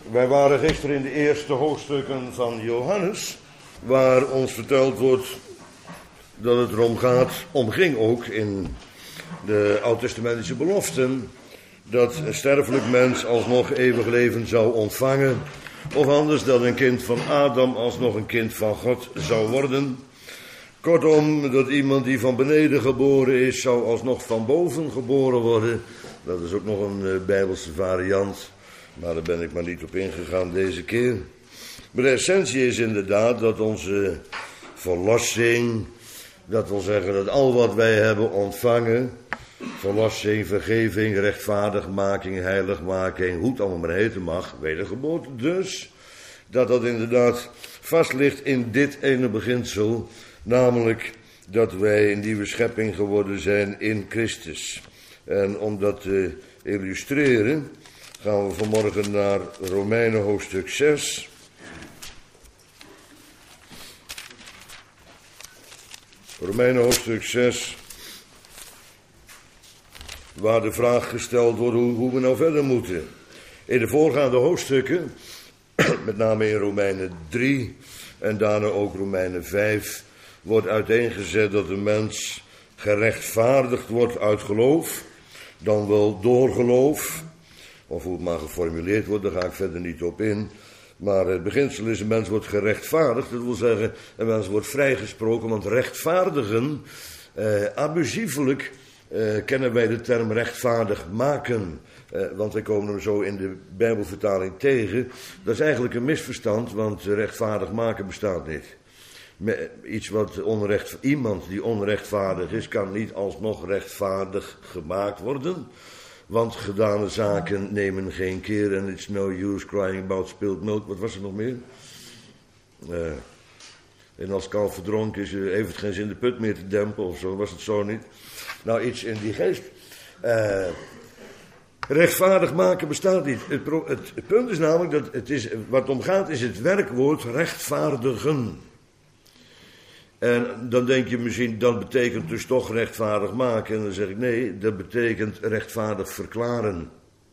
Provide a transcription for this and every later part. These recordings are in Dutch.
Wij waren gisteren in de eerste hoofdstukken van Johannes, waar ons verteld wordt dat het erom omging ook in de oud-testamentische beloften, dat een sterfelijk mens alsnog eeuwig leven zou ontvangen, of anders dat een kind van Adam alsnog een kind van God zou worden. Kortom, dat iemand die van beneden geboren is, zou alsnog van boven geboren worden. Dat is ook nog een Bijbelse variant, maar daar ben ik maar niet op ingegaan deze keer. Maar de essentie is inderdaad dat onze verlossing, dat wil zeggen dat al wat wij hebben ontvangen, verlossing, vergeving, rechtvaardigmaking, heiligmaking, hoe het allemaal maar heten mag, wedergeboorte dus, dat dat inderdaad vast ligt in dit ene beginsel, namelijk dat wij een nieuwe schepping geworden zijn in Christus. En om dat te illustreren gaan we vanmorgen naar Romeinen hoofdstuk 6. Romeinen hoofdstuk 6, waar de vraag gesteld wordt hoe we nou verder moeten. In de voorgaande hoofdstukken, met name in Romeinen 3 en daarna ook Romeinen 5, wordt uiteengezet dat de mens gerechtvaardigd wordt uit geloof, dan wel door geloof, of hoe het maar geformuleerd wordt, daar ga ik verder niet op in. Maar het beginsel is, een mens wordt gerechtvaardigd, dat wil zeggen, een mens wordt vrijgesproken, want rechtvaardigen, abusievelijk kennen wij de term rechtvaardig maken, want wij komen hem zo in de Bijbelvertaling tegen. Dat is eigenlijk een misverstand, want rechtvaardig maken bestaat niet. Iemand die onrechtvaardig is, kan niet alsnog rechtvaardig gemaakt worden. Want gedane zaken nemen geen keer en it's no use crying about spilled milk. Wat was er nog meer? En als kalf verdronken is, heeft het geen zin de put meer te dempen of zo. Was het zo niet? Nou, iets in die geest. Rechtvaardig maken bestaat niet. Het punt is namelijk dat wat het om gaat is het werkwoord rechtvaardigen. En dan denk je misschien, dat betekent dus toch rechtvaardig maken. En dan zeg ik nee, dat betekent rechtvaardig verklaren.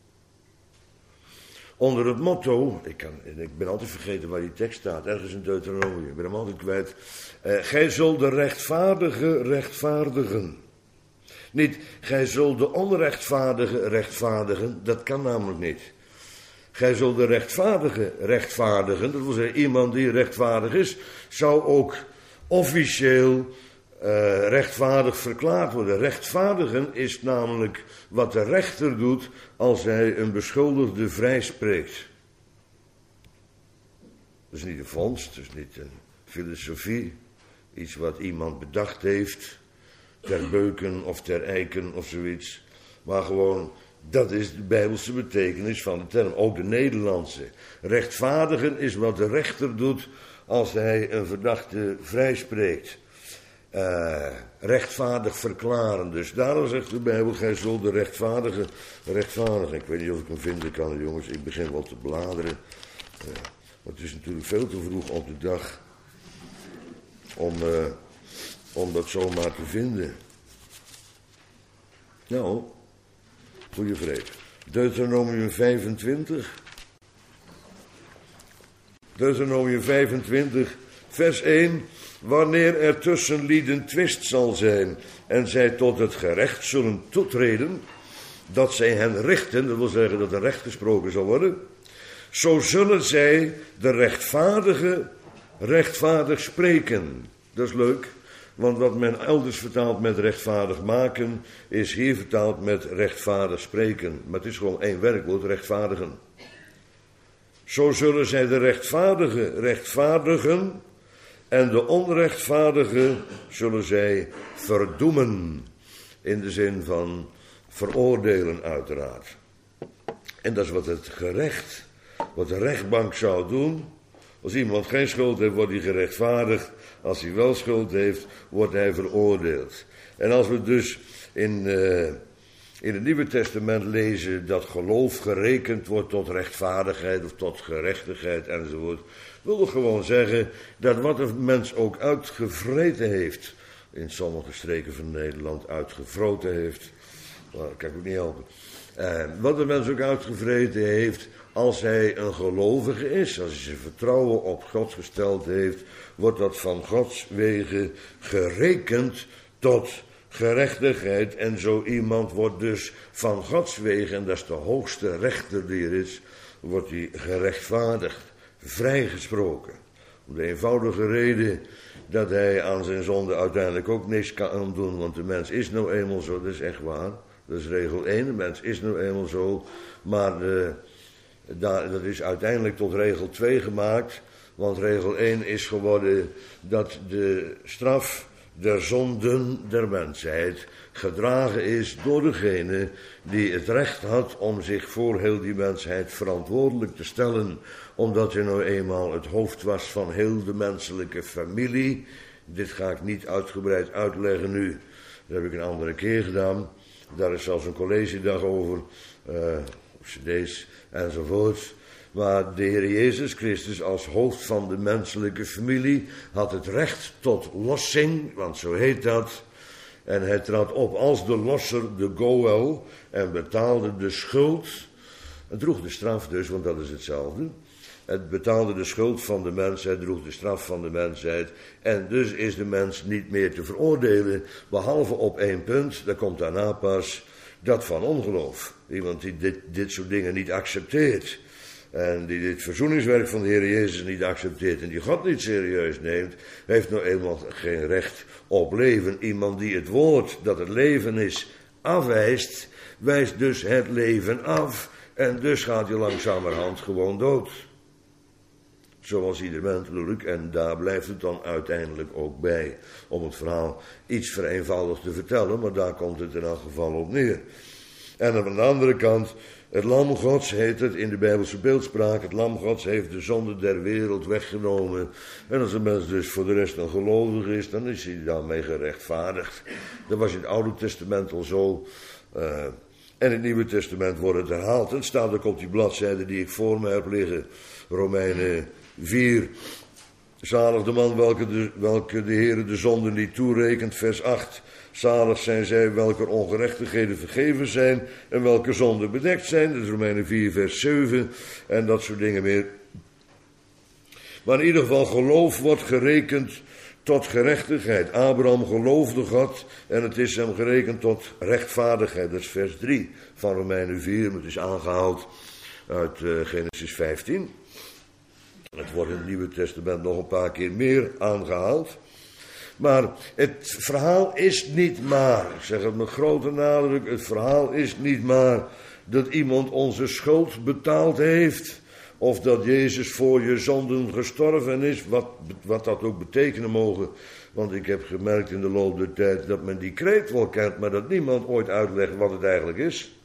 Onder het motto, ik ben altijd vergeten waar die tekst staat, ergens in Deuteronomium, ik ben hem altijd kwijt. Gij zult de rechtvaardige rechtvaardigen. Niet, gij zult de onrechtvaardige rechtvaardigen, dat kan namelijk niet. Gij zult de rechtvaardige rechtvaardigen, dat wil zeggen iemand die rechtvaardig is, zou ook officieel rechtvaardig verklaard worden. Rechtvaardigen is namelijk wat de rechter doet als hij een beschuldigde vrijspreekt. Dat is niet een vondst, dat is niet een filosofie, iets wat iemand bedacht heeft, ter beuken of ter eiken of zoiets, maar gewoon, dat is de Bijbelse betekenis van de term, ook de Nederlandse. Rechtvaardigen is wat de rechter doet als hij een verdachte vrijspreekt. Rechtvaardig verklaren. Dus daarom zegt de Bijbel, gij zult de rechtvaardige rechtvaardigen. Ik weet niet of ik hem vinden kan, jongens. Ik begin wel te bladeren. Maar het is natuurlijk veel te vroeg op de dag om dat zomaar te vinden. Nou, goeie vrede. Deuteronomium 25. Deuteronomium 25, vers 1. Wanneer er tussen lieden twist zal zijn en zij tot het gerecht zullen toetreden, dat zij hen richten, dat wil zeggen dat er recht gesproken zal worden, zo zullen zij de rechtvaardige rechtvaardig spreken. Dat is leuk, want wat men elders vertaalt met rechtvaardig maken, is hier vertaald met rechtvaardig spreken. Maar het is gewoon één werkwoord, rechtvaardigen. Zo zullen zij de rechtvaardige rechtvaardigen en de onrechtvaardige zullen zij verdoemen. In de zin van veroordelen uiteraard. En dat is wat het gerecht, wat de rechtbank zou doen. Als iemand geen schuld heeft, wordt hij gerechtvaardigd. Als hij wel schuld heeft, wordt hij veroordeeld. En als we dus in het Nieuwe Testament lezen dat geloof gerekend wordt tot rechtvaardigheid of tot gerechtigheid enzovoort, wil ik gewoon zeggen dat wat een mens ook uitgevreten heeft, in sommige streken van Nederland uitgevroten heeft, dat kan ik ook niet helpen, wat een mens ook uitgevreten heeft, als hij een gelovige is, als hij zijn vertrouwen op God gesteld heeft, wordt dat van Gods wegen gerekend tot gerechtigheid. En zo iemand wordt dus van Gods wegen, en dat is de hoogste rechter die er is, wordt hij gerechtvaardigd, vrijgesproken. Om de eenvoudige reden dat hij aan zijn zonde uiteindelijk ook niks kan doen, want de mens is nou eenmaal zo, dat is echt waar. Dat is regel 1, de mens is nou eenmaal zo, maar dat is uiteindelijk tot regel 2 gemaakt, want regel 1 is geworden dat de straf der zonden der mensheid gedragen is door degene die het recht had om zich voor heel die mensheid verantwoordelijk te stellen, omdat hij nou eenmaal het hoofd was van heel de menselijke familie. Dit ga ik niet uitgebreid uitleggen nu, dat heb ik een andere keer gedaan. Daar is zelfs een collegedag over, cd's enzovoort. Maar de Heer Jezus Christus als hoofd van de menselijke familie had het recht tot lossing, want zo heet dat. En hij trad op als de losser, de goel, en betaalde de schuld. Het droeg de straf dus, want dat is hetzelfde. Het betaalde de schuld van de mensheid, droeg de straf van de mensheid. En dus is de mens niet meer te veroordelen, behalve op 1 punt, dat komt daarna pas, dat van ongeloof. Iemand die dit soort dingen niet accepteert. En die dit verzoeningswerk van de Heer Jezus niet accepteert en die God niet serieus neemt, heeft nou eenmaal geen recht op leven. Iemand die het woord dat het leven is afwijst, wijst dus het leven af. En dus gaat hij langzamerhand gewoon dood. Zoals ieder mens natuurlijk, en daar blijft het dan uiteindelijk ook bij. Om het verhaal iets vereenvoudigd te vertellen, maar daar komt het in elk geval op neer. En aan de andere kant, het lam Gods heet het in de Bijbelse beeldspraak. Het lam Gods heeft de zonde der wereld weggenomen. En als een mens dus voor de rest een gelovig is, dan is hij daarmee gerechtvaardigd. Dat was in het Oude Testament al zo. En in het Nieuwe Testament wordt het herhaald. En het staat ook op die bladzijde die ik voor me heb liggen. Romeinen 4. Zalig de man welke de Heere de zonde niet toerekent. Vers 8. Zalig zijn zij welke ongerechtigheden vergeven zijn en welke zonden bedekt zijn. Dat is Romeinen 4 vers 7 en dat soort dingen meer. Maar in ieder geval geloof wordt gerekend tot gerechtigheid. Abraham geloofde God en het is hem gerekend tot rechtvaardigheid. Dat is vers 3 van Romeinen 4, maar het is aangehaald uit Genesis 15. Het wordt in het Nieuwe Testament nog een paar keer meer aangehaald. Maar het verhaal is niet maar, ik zeg het met grote nadruk, het verhaal is niet maar dat iemand onze schuld betaald heeft. Of dat Jezus voor je zonden gestorven is, wat dat ook betekenen mogen. Want ik heb gemerkt in de loop der tijd dat men die kreet wel kent, maar dat niemand ooit uitlegt wat het eigenlijk is.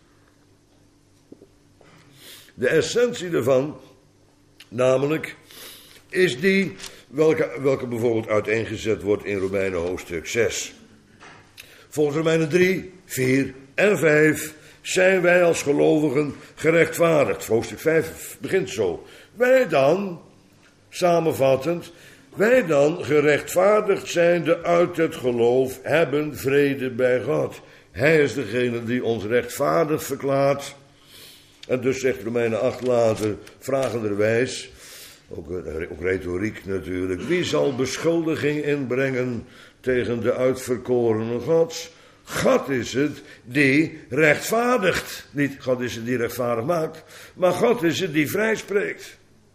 De essentie daarvan, namelijk, is die welke bijvoorbeeld uiteengezet wordt in Romeinen hoofdstuk 6. Volgens Romeinen 3, 4 en 5 zijn wij als gelovigen gerechtvaardigd. Hoofdstuk 5 begint zo. Wij dan, samenvattend, wij dan gerechtvaardigd zijnde uit het geloof hebben vrede bij God. Hij is degene die ons rechtvaardig verklaart. En dus zegt Romeinen 8 later, vragenderwijs, ook retoriek natuurlijk. Wie zal beschuldiging inbrengen tegen de uitverkorenen Gods? God is het die rechtvaardigt. Niet God is het die rechtvaardig maakt, maar God is het die vrijspreekt.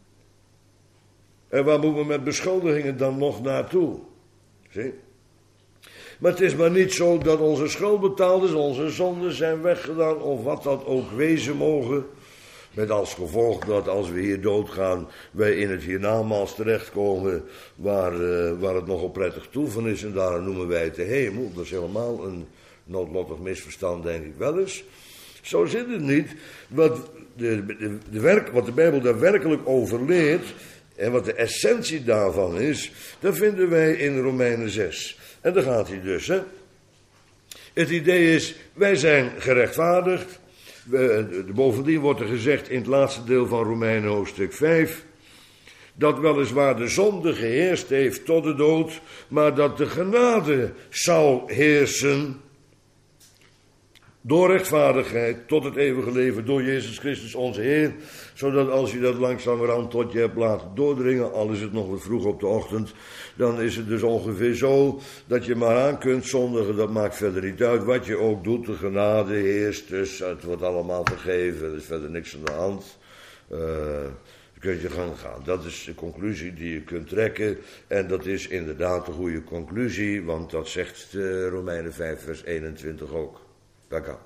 En waar moeten we met beschuldigingen dan nog naartoe? Zie? Maar het is maar niet zo dat onze schuld betaald is, onze zonden zijn weggedaan of wat dat ook wezen mogen. Met als gevolg dat als we hier doodgaan, wij in het hiernamaals terechtkomen waar het nogal prettig toeven is. En daar noemen wij het de hemel. Dat is helemaal een noodlottig misverstand, denk ik wel eens. Zo zit het niet. Wat de Bijbel daar werkelijk over leert en wat de essentie daarvan is, dat vinden wij in Romeinen 6. En daar gaat hij dus. Hè? Het idee is, wij zijn gerechtvaardigd. Bovendien wordt er gezegd in het laatste deel van Romeinen hoofdstuk 5... dat weliswaar de zonde geheerst heeft tot de dood, maar dat de genade zou heersen door rechtvaardigheid tot het eeuwige leven door Jezus Christus onze Heer, zodat als je dat langzamerhand tot je hebt laten doordringen, al is het nog wat vroeg op de ochtend, dan is het dus ongeveer zo dat je maar aan kunt zondigen. Dat maakt verder niet uit wat je ook doet, de genade heerst, dus het wordt allemaal vergeven, er is verder niks aan de hand. Je kunt je gang gaan. Dat is de conclusie die je kunt trekken. En dat is inderdaad de goede conclusie, want dat zegt Romeinen 5 vers 21 ook. Dat kan.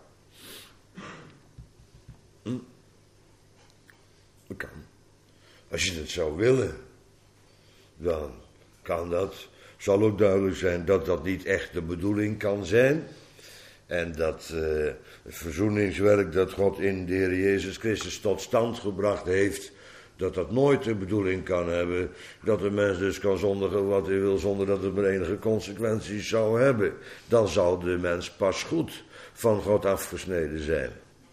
Dat kan. Als je het zou willen, dan kan dat. Zal ook duidelijk zijn dat dat niet echt de bedoeling kan zijn. En dat het verzoeningswerk dat God in de Heer Jezus Christus tot stand gebracht heeft, dat dat nooit de bedoeling kan hebben dat de mens dus kan zondigen wat hij wil zonder dat het maar enige consequenties zou hebben. Dan zou de mens pas goed van God afgesneden zijn.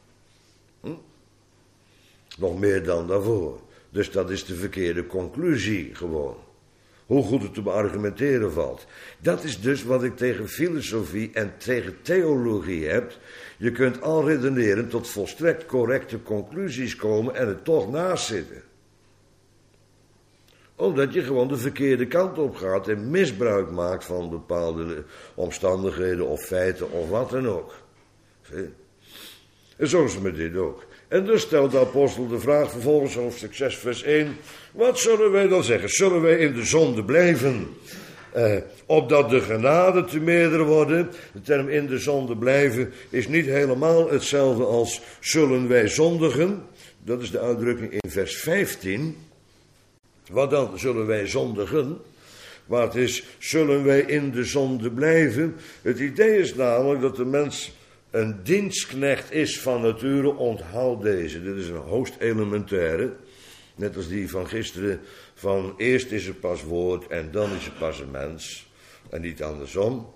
Nog meer dan daarvoor. Dus dat is de verkeerde conclusie gewoon. Hoe goed het te beargumenteren valt. Dat is dus wat ik tegen filosofie en tegen theologie heb. Je kunt al redeneren tot volstrekt correcte conclusies komen en het toch naast zitten. Omdat je gewoon de verkeerde kant op gaat en misbruik maakt van bepaalde omstandigheden of feiten of wat dan ook. En zo is het met dit ook. En dus stelt de apostel de vraag vervolgens hoofdstuk 6 vers 1. Wat zullen wij dan zeggen? Zullen wij in de zonde blijven? Opdat de genade te meerder worden. De term in de zonde blijven is niet helemaal hetzelfde als zullen wij zondigen. Dat is de uitdrukking in vers 15. Wat dan zullen wij zondigen? Maar het is zullen wij in de zonde blijven. Het idee is namelijk dat de mens een dienstknecht is van nature. Onthoud deze. Dit is een hoogst elementaire. Net als die van gisteren. Van eerst is er pas woord en dan is er pas een mens. En niet andersom.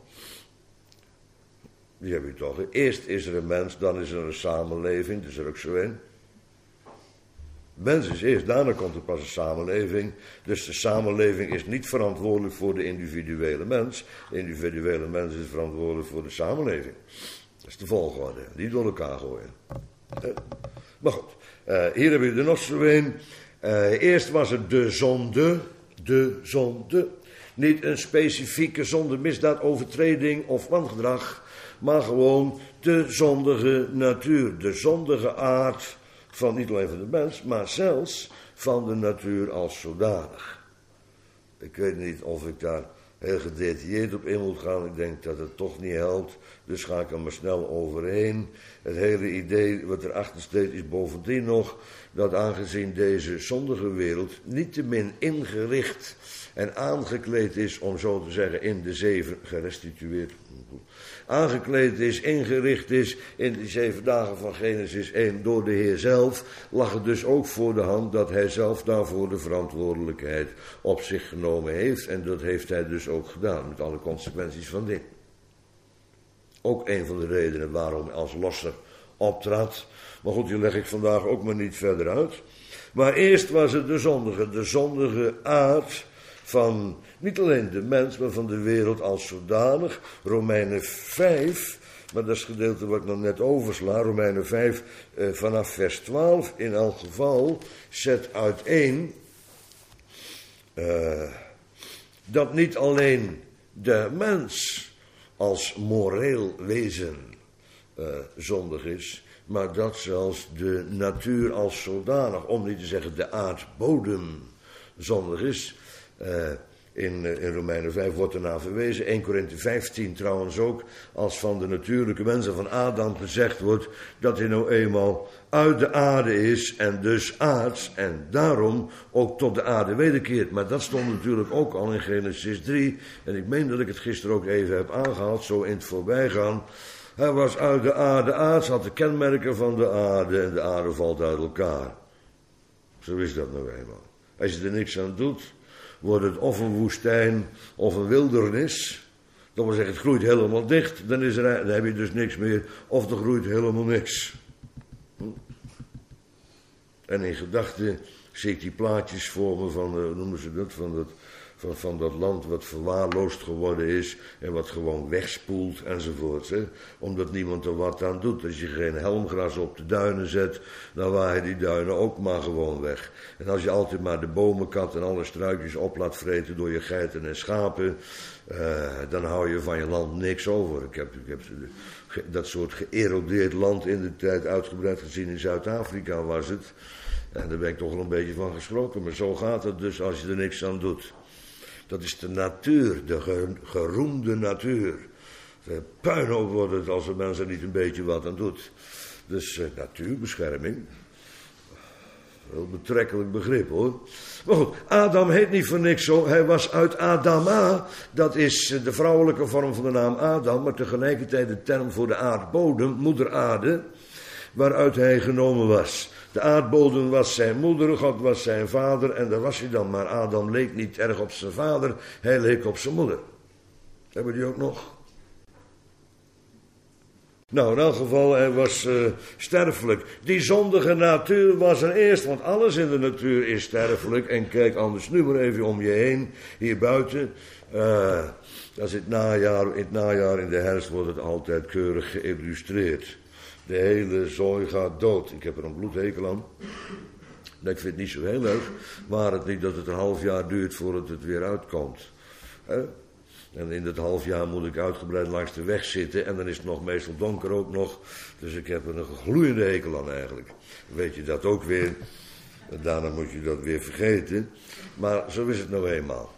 Die heb je toch. Hè? Eerst is er een mens, dan is er een samenleving. Dat is er ook zo in. Mens is eerst, daarna komt er pas een samenleving. Dus de samenleving is niet verantwoordelijk voor de individuele mens. De individuele mens is verantwoordelijk voor de samenleving. Dat is de volgorde. Niet door elkaar gooien. Maar goed. Hier heb je er nog zo een. Eerst was het de zonde. De zonde. Niet een specifieke zonde, misdaad, overtreding of wangedrag. Maar gewoon de zondige natuur. De zondige aard van niet alleen van de mens, maar zelfs van de natuur als zodanig. Ik weet niet of ik daar heel gedetailleerd op in moet gaan. Ik denk dat het toch niet helpt. Dus ga ik er maar snel overheen. Het hele idee wat erachter steekt is bovendien nog dat aangezien deze zondige wereld niettemin ingericht en aangekleed is, om zo te zeggen, in de 7 gerestitueerd. Aangekleed is, ingericht is in die 7 dagen van Genesis 1 door de Heer zelf, lag het dus ook voor de hand dat hij zelf daarvoor de verantwoordelijkheid op zich genomen heeft. En dat heeft hij dus ook gedaan, met alle consequenties van dit. Ook een van de redenen waarom hij als losser optrad. Maar goed, die leg ik vandaag ook maar niet verder uit. Maar eerst was het de zondige aard van niet alleen de mens, maar van de wereld als zodanig. Romeinen 5, maar dat is het gedeelte wat ik nog net oversla. Romeinen 5 vanaf vers 12 in elk geval zet uiteen dat niet alleen de mens als moreel wezen zondig is, maar dat zelfs de natuur als zodanig, om niet te zeggen de aardbodem, zondig is. In Romeinen 5 wordt ernaar verwezen, 1 Korinthe 15 trouwens ook, als van de natuurlijke mensen van Adam gezegd wordt dat hij nou eenmaal uit de aarde is en dus aards en daarom ook tot de aarde wederkeert. Maar dat stond natuurlijk ook al in Genesis 3 en ik meen dat ik het gisteren ook even heb aangehaald, zo in het voorbijgaan. Hij was uit de aarde aards, had de kenmerken van de aarde en de aarde valt uit elkaar. Zo is dat nou eenmaal. Als je er niks aan doet, wordt het of een woestijn of een wildernis. Dat wil zeggen, het groeit helemaal dicht, dan heb je dus niks meer. Of er groeit helemaal niks. En in gedachten zie ik die plaatjes voor me van, hoe noemen ze dat, van dat land wat verwaarloosd geworden is en wat gewoon wegspoelt enzovoort. Hè? Omdat niemand er wat aan doet. Als je geen helmgras op de duinen zet, dan waaien die duinen ook maar gewoon weg. En als je altijd maar de bomenkat en alle struikjes op laat vreten door je geiten en schapen, dan hou je van je land niks over. Ik heb dat soort geërodeerd land in de tijd uitgebreid gezien. In Zuid-Afrika was het. En daar ben ik toch wel een beetje van geschrokken. Maar zo gaat het dus als je er niks aan doet. Dat is de natuur, de geroemde natuur. De puinhoop wordt het als de mens er niet een beetje wat aan doet. Dus natuurbescherming. Wel betrekkelijk begrip hoor. Maar goed, Adam heet niet voor niks zo. Hij was uit Adama. Dat is de vrouwelijke vorm van de naam Adam. Maar tegelijkertijd de term voor de aardbodem, moeder aarde. Waaruit hij genomen was. De aardbodem was zijn moeder, God was zijn vader en daar was hij dan. Maar Adam leek niet erg op zijn vader, hij leek op zijn moeder. Hebben die ook nog? Nou, in elk geval, hij was sterfelijk. Die zondige natuur was er eerst, want alles in de natuur is sterfelijk. En kijk anders nu maar even om je heen, hier buiten. Dat is in het najaar, in de herfst wordt het altijd keurig geïllustreerd. De hele zooi gaat dood. Ik heb er een bloedhekel aan. Ik vind het niet zo heel leuk. Maar het niet dat het een half jaar duurt voordat het weer uitkomt. En in dat half jaar moet ik uitgebreid langs de weg zitten. En dan is het nog meestal donker ook nog. Dus ik heb er een gloeiende hekel aan eigenlijk. Weet je dat ook weer. En daarna moet je dat weer vergeten. Maar zo is het nou eenmaal.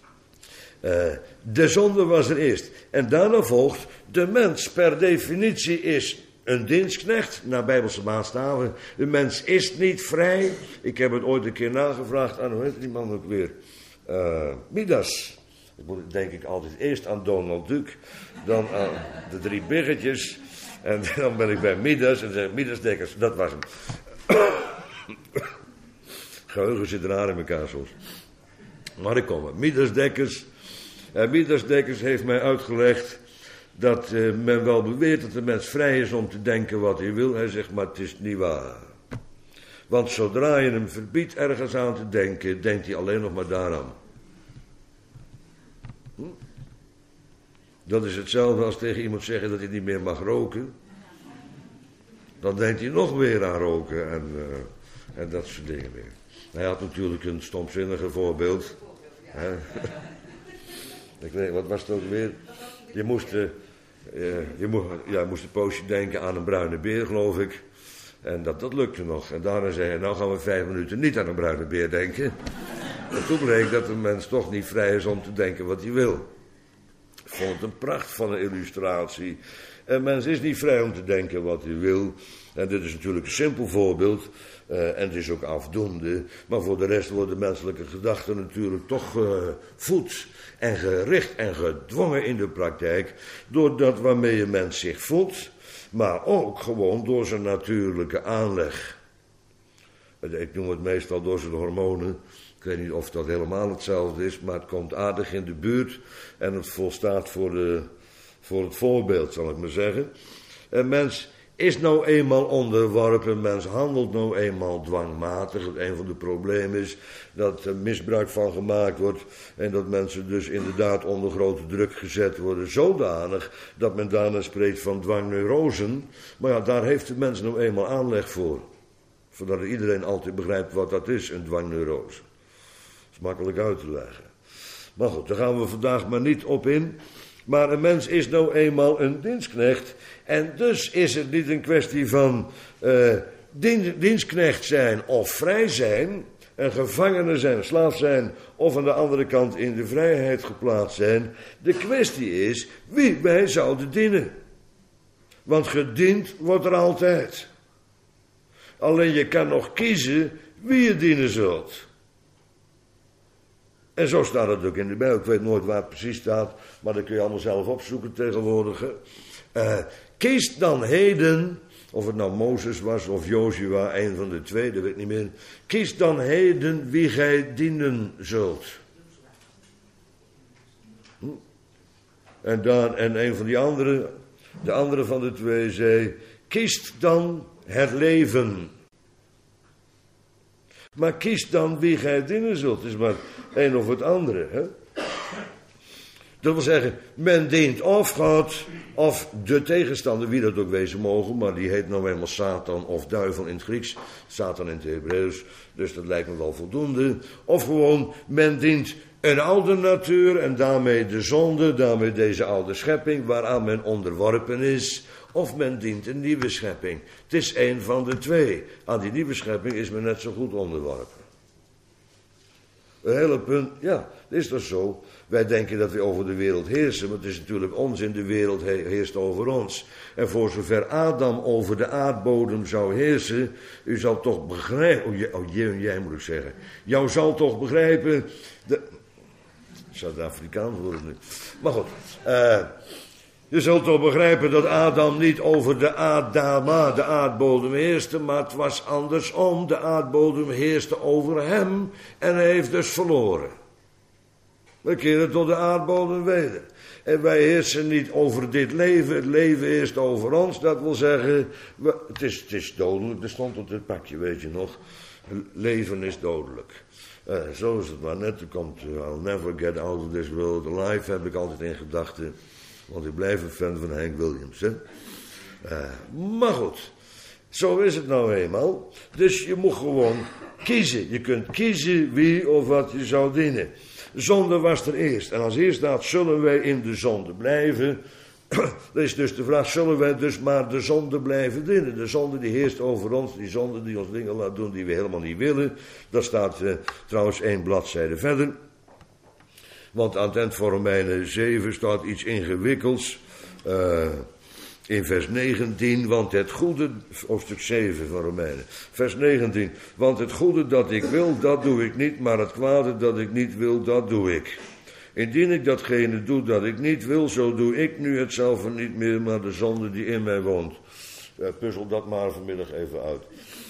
De zonde was er eerst. En daarna volgt. De mens per definitie is een dienstknecht, naar Bijbelse maatstaven. De mens is niet vrij. Ik heb het ooit een keer nagevraagd aan, hoe heet die man ook weer? Midas. Dan moet denk ik altijd eerst aan Donald Duck, dan aan de 3 biggetjes. En dan ben ik bij Midas en zeg Midas Dekkers, dat was hem. Geheugen zit raar in elkaar soms. Maar ik kom er. Midas Dekkers. Midas Dekkers heeft mij uitgelegd dat men wel beweert dat de mens vrij is om te denken wat hij wil. Hij zegt, maar het is niet waar. Want zodra je hem verbiedt ergens aan te denken, denkt hij alleen nog maar daaraan. Dat is hetzelfde als tegen iemand zeggen dat hij niet meer mag roken. Dan denkt hij nog weer aan roken en dat soort dingen meer. Hij had natuurlijk een stomzinnige voorbeeld. Ik weet, wat was het ook weer? Je moest een poosje denken aan een bruine beer, geloof ik. En dat lukte nog. En daarna zei hij, nou gaan we 5 minuten niet aan een bruine beer denken. En toen bleek dat een mens toch niet vrij is om te denken wat hij wil. Ik vond het een pracht van een illustratie. Een mens is niet vrij om te denken wat hij wil. En dit is natuurlijk een simpel voorbeeld. En het is ook afdoende. Maar voor de rest worden menselijke gedachten natuurlijk toch gevoed en gericht en gedwongen in de praktijk. Door dat waarmee een mens zich voedt. Maar ook gewoon door zijn natuurlijke aanleg. Ik noem het meestal door zijn hormonen. Ik weet niet of dat helemaal hetzelfde is. Maar het komt aardig in de buurt. En het volstaat voor het voorbeeld, zal ik maar zeggen. Een mens is nou eenmaal onderworpen, mens handelt nou eenmaal dwangmatig. Een van de problemen is dat er misbruik van gemaakt wordt en dat mensen dus inderdaad onder grote druk gezet worden, zodanig dat men daarna spreekt van dwangneurosen. Maar ja, daar heeft de mens nou eenmaal aanleg voor. Zodat iedereen altijd begrijpt wat dat is, een dwangneurose. Dat is makkelijk uit te leggen. Maar goed, daar gaan we vandaag maar niet op in. Maar een mens is nou eenmaal een dienstknecht. En dus is het niet een kwestie van dienstknecht zijn of vrij zijn. Een gevangene zijn, slaaf zijn. Of aan de andere kant in de vrijheid geplaatst zijn. De kwestie is wie wij zouden dienen. Want gediend wordt er altijd. Alleen je kan nog kiezen wie je dienen zult. En zo staat het ook in de Bijbel. Ik weet nooit waar het precies staat, maar dat kun je allemaal zelf opzoeken tegenwoordig. Kies dan heden, of het nou Mozes was of Jozua, een van de twee, dat weet ik niet meer. Kies dan heden wie gij dienen zult. En een van die anderen, de andere van de twee zei, kiest dan het leven. Maar kies dan wie gij dienen zult. Het is maar een of het andere. Hè? Dat wil zeggen, men dient of God of de tegenstander, wie dat ook wezen mogen. Maar die heet nou eenmaal Satan of duivel in het Grieks. Satan in het Hebreeuws. Dus dat lijkt me wel voldoende. Of gewoon, men dient een oude natuur en daarmee de zonde, daarmee deze oude schepping waaraan men onderworpen is. Of men dient een nieuwe schepping. Het is een van de twee. Aan die nieuwe schepping is men net zo goed onderworpen. Het hele punt, ja, het is toch zo. Wij denken dat we over de wereld heersen, maar het is natuurlijk onzin, de wereld heerst over ons. En voor zover Adam over de aardbodem zou heersen, u zal toch begrijpen, jij moet ik zeggen. Jou zal toch begrijpen, Zuid-Afrikaans worden nu. Maar goed, je zult toch begrijpen dat Adam niet over de aardbodem heerste, maar het was andersom. De aardbodem heerste over hem en hij heeft dus verloren. We keren tot de aardbodem weder. En wij heersen niet over dit leven, het leven heerst over ons. Dat wil zeggen, het is dodelijk, er stond op dit pakje, weet je nog. Leven is dodelijk. Zo is het maar net, er komt I'll never get out of this world alive, heb ik altijd in gedachten. Want ik blijf een fan van Hank Williams. Hè? Maar goed, zo is het nou eenmaal. Dus je moet gewoon kiezen. Je kunt kiezen wie of wat je zou dienen. Zonde was er eerst. En als eerst staat, zullen wij in de zonde blijven? Dat is dus de vraag, zullen wij dus maar de zonde blijven dienen? De zonde die heerst over ons, die zonde die ons dingen laat doen die we helemaal niet willen. Dat staat trouwens 1 bladzijde verder. Want aan het eind van Romeinen 7 staat iets ingewikkelds. In vers 19, want het goede, hoofdstuk 7 van Romeinen, vers 19. Want het goede dat ik wil, dat doe ik niet, maar het kwade dat ik niet wil, dat doe ik. Indien ik datgene doe dat ik niet wil, zo doe ik nu hetzelfde niet meer, maar de zonde die in mij woont. Puzzel dat maar vanmiddag even uit.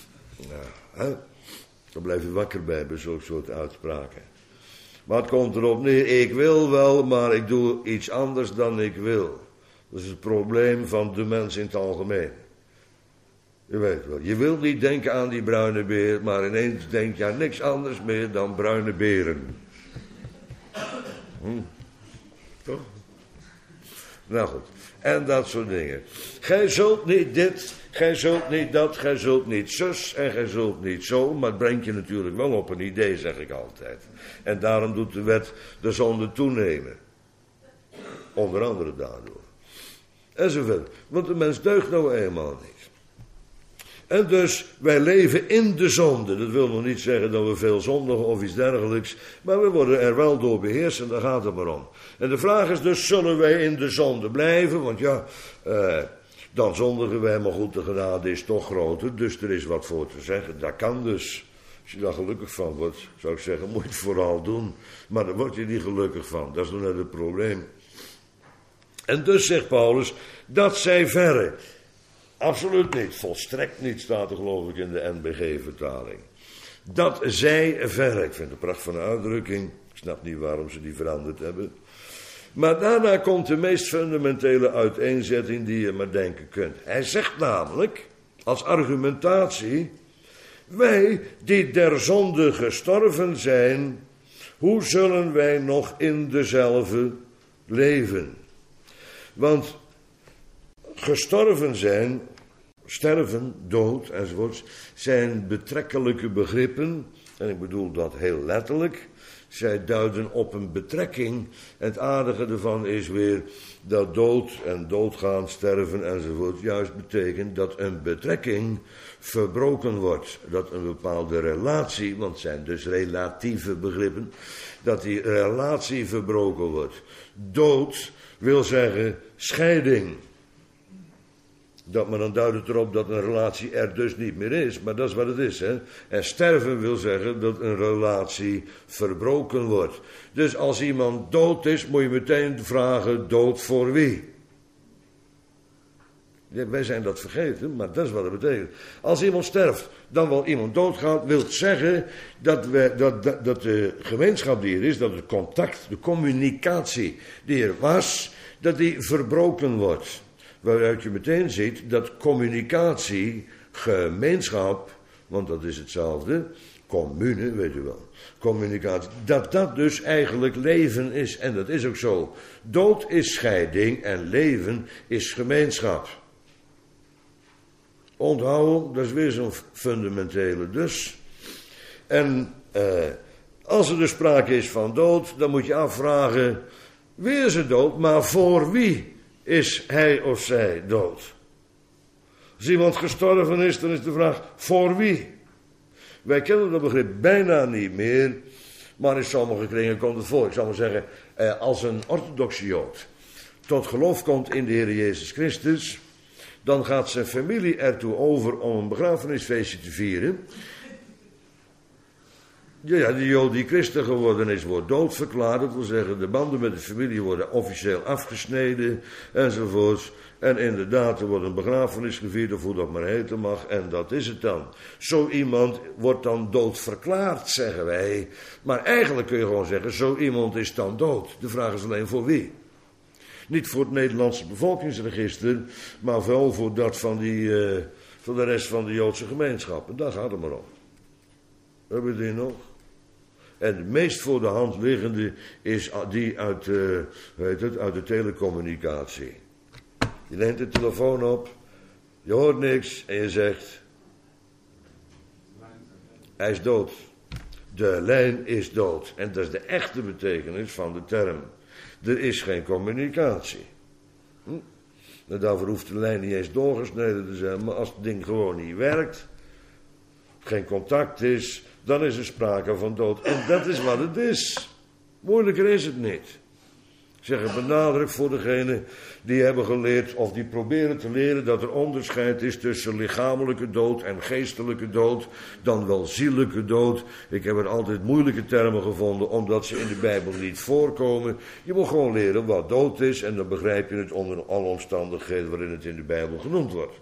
Dan blijf je wakker bij zo'n soort uitspraken. Maar het komt erop neer, ik wil wel, maar ik doe iets anders dan ik wil. Dat is het probleem van de mens in het algemeen. Je weet wel, je wilt niet denken aan die bruine beer, maar ineens denk je aan niks anders meer dan bruine beren. Toch? Nou goed, en dat soort dingen. Gij zult niet dit, gij zult niet dat, gij zult niet zus en gij zult niet zo, maar het brengt je natuurlijk wel op een idee, zeg ik altijd. En daarom doet de wet de zonde toenemen. Onder andere daardoor. En zo verder. Want de mens deugt nou eenmaal niet. En dus, wij leven in de zonde. Dat wil nog niet zeggen dat we veel zondigen of iets dergelijks. Maar we worden er wel door beheerst en daar gaat het maar om. En de vraag is dus, zullen wij in de zonde blijven? Want ja, dan zondigen wij, maar goed, de genade is toch groter. Dus er is wat voor te zeggen. Dat kan dus. Als je daar gelukkig van wordt, zou ik zeggen, moet je het vooral doen. Maar daar word je niet gelukkig van. Dat is nog net het probleem. En dus zegt Paulus, dat zij verre. Absoluut niet, volstrekt niet, staat er geloof ik in de NBG-vertaling. Dat zij verre, ik vind het een pracht van een uitdrukking, ik snap niet waarom ze die veranderd hebben. Maar daarna komt de meest fundamentele uiteenzetting die je maar denken kunt. Hij zegt namelijk, als argumentatie, wij die der zonde gestorven zijn, hoe zullen wij nog in dezelfde leven? Want gestorven zijn, sterven, dood enzovoorts, zijn betrekkelijke begrippen. En ik bedoel dat heel letterlijk. Zij duiden op een betrekking. En het aardige ervan is weer dat dood en doodgaan, sterven enzovoort juist betekent dat een betrekking verbroken wordt. Dat een bepaalde relatie, want het zijn dus relatieve begrippen, dat die relatie verbroken wordt. Dood wil zeggen scheiding. Maar dan duidt het erop dat een relatie er dus niet meer is. Maar dat is wat het is. Hè? En sterven wil zeggen dat een relatie verbroken wordt. Dus als iemand dood is, moet je meteen vragen, dood voor wie? Ja, wij zijn dat vergeten, maar dat is wat het betekent. Als iemand sterft, dan wel iemand doodgaat, wil zeggen dat de gemeenschap die er is, dat het contact, de communicatie die er was, dat die verbroken wordt. Waaruit je meteen ziet dat communicatie, gemeenschap, want dat is hetzelfde, commune, weet u wel, communicatie, dat dus eigenlijk leven is. En dat is ook zo. Dood is scheiding en leven is gemeenschap. Onthouden, dat is weer zo'n fundamentele dus. En als er dus sprake is van dood, dan moet je afvragen, wie is er dood, maar voor wie is hij of zij dood? Als iemand gestorven is, dan is de vraag, voor wie? Wij kennen dat begrip bijna niet meer, maar in sommige kringen komt het voor. Ik zou maar zeggen, als een orthodoxe Jood tot geloof komt in de Heer Jezus Christus, dan gaat zijn familie ertoe over om een begrafenisfeestje te vieren. Ja, de Jood die christen geworden is, wordt doodverklaard. Dat wil zeggen, de banden met de familie worden officieel afgesneden, enzovoorts. En inderdaad, er wordt een begrafenis gevierd, of hoe dat maar heten mag, en dat is het dan. Zo iemand wordt dan doodverklaard, zeggen wij. Maar eigenlijk kun je gewoon zeggen, zo iemand is dan dood. De vraag is alleen voor wie. Niet voor het Nederlandse bevolkingsregister, maar wel voor dat van de rest van de Joodse gemeenschappen. Daar gaat het maar om. Hebben we die nog? En de meest voor de hand liggende is die uit de telecommunicatie. Je neemt de telefoon op, je hoort niks en je zegt, hij is dood. De lijn is dood. En dat is de echte betekenis van de term. Er is geen communicatie. En daarvoor hoeft de lijn niet eens doorgesneden te zijn, maar als het ding gewoon niet werkt, geen contact is, dan is er sprake van dood. En dat is wat het is. Moeilijker is het niet. Ik zeg het benadrukt voor degenen die hebben geleerd of die proberen te leren dat er onderscheid is tussen lichamelijke dood en geestelijke dood, dan wel zielelijke dood. Ik heb er altijd moeilijke termen gevonden omdat ze in de Bijbel niet voorkomen. Je moet gewoon leren wat dood is en dan begrijp je het onder alle omstandigheden waarin het in de Bijbel genoemd wordt.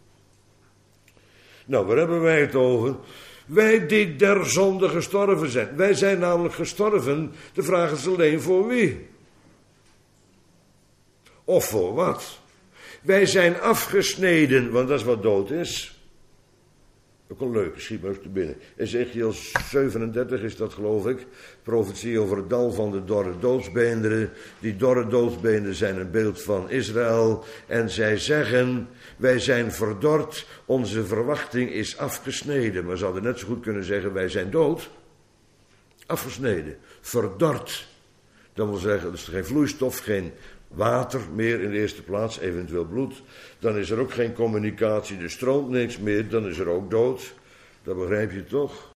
Nou, waar hebben wij het over? Wij die der zonde gestorven zijn. Wij zijn namelijk gestorven. De vraag is alleen voor wie? Of voor wat? Wij zijn afgesneden, want dat is wat dood is. Ook een leuke, schiet me ook te binnen. Ezekiel 37 is dat, geloof ik. Profetie over het dal van de dorre doodsbeenderen. Die dorre doodsbeenderen zijn een beeld van Israël. En zij zeggen, wij zijn verdord, onze verwachting is afgesneden. Maar ze hadden net zo goed kunnen zeggen, wij zijn dood. Afgesneden, verdord. Dat wil zeggen, er is geen vloeistof, geen water meer in de eerste plaats, eventueel bloed. Dan is er ook geen communicatie, er stroomt niks meer, dan is er ook dood. Dat begrijp je toch?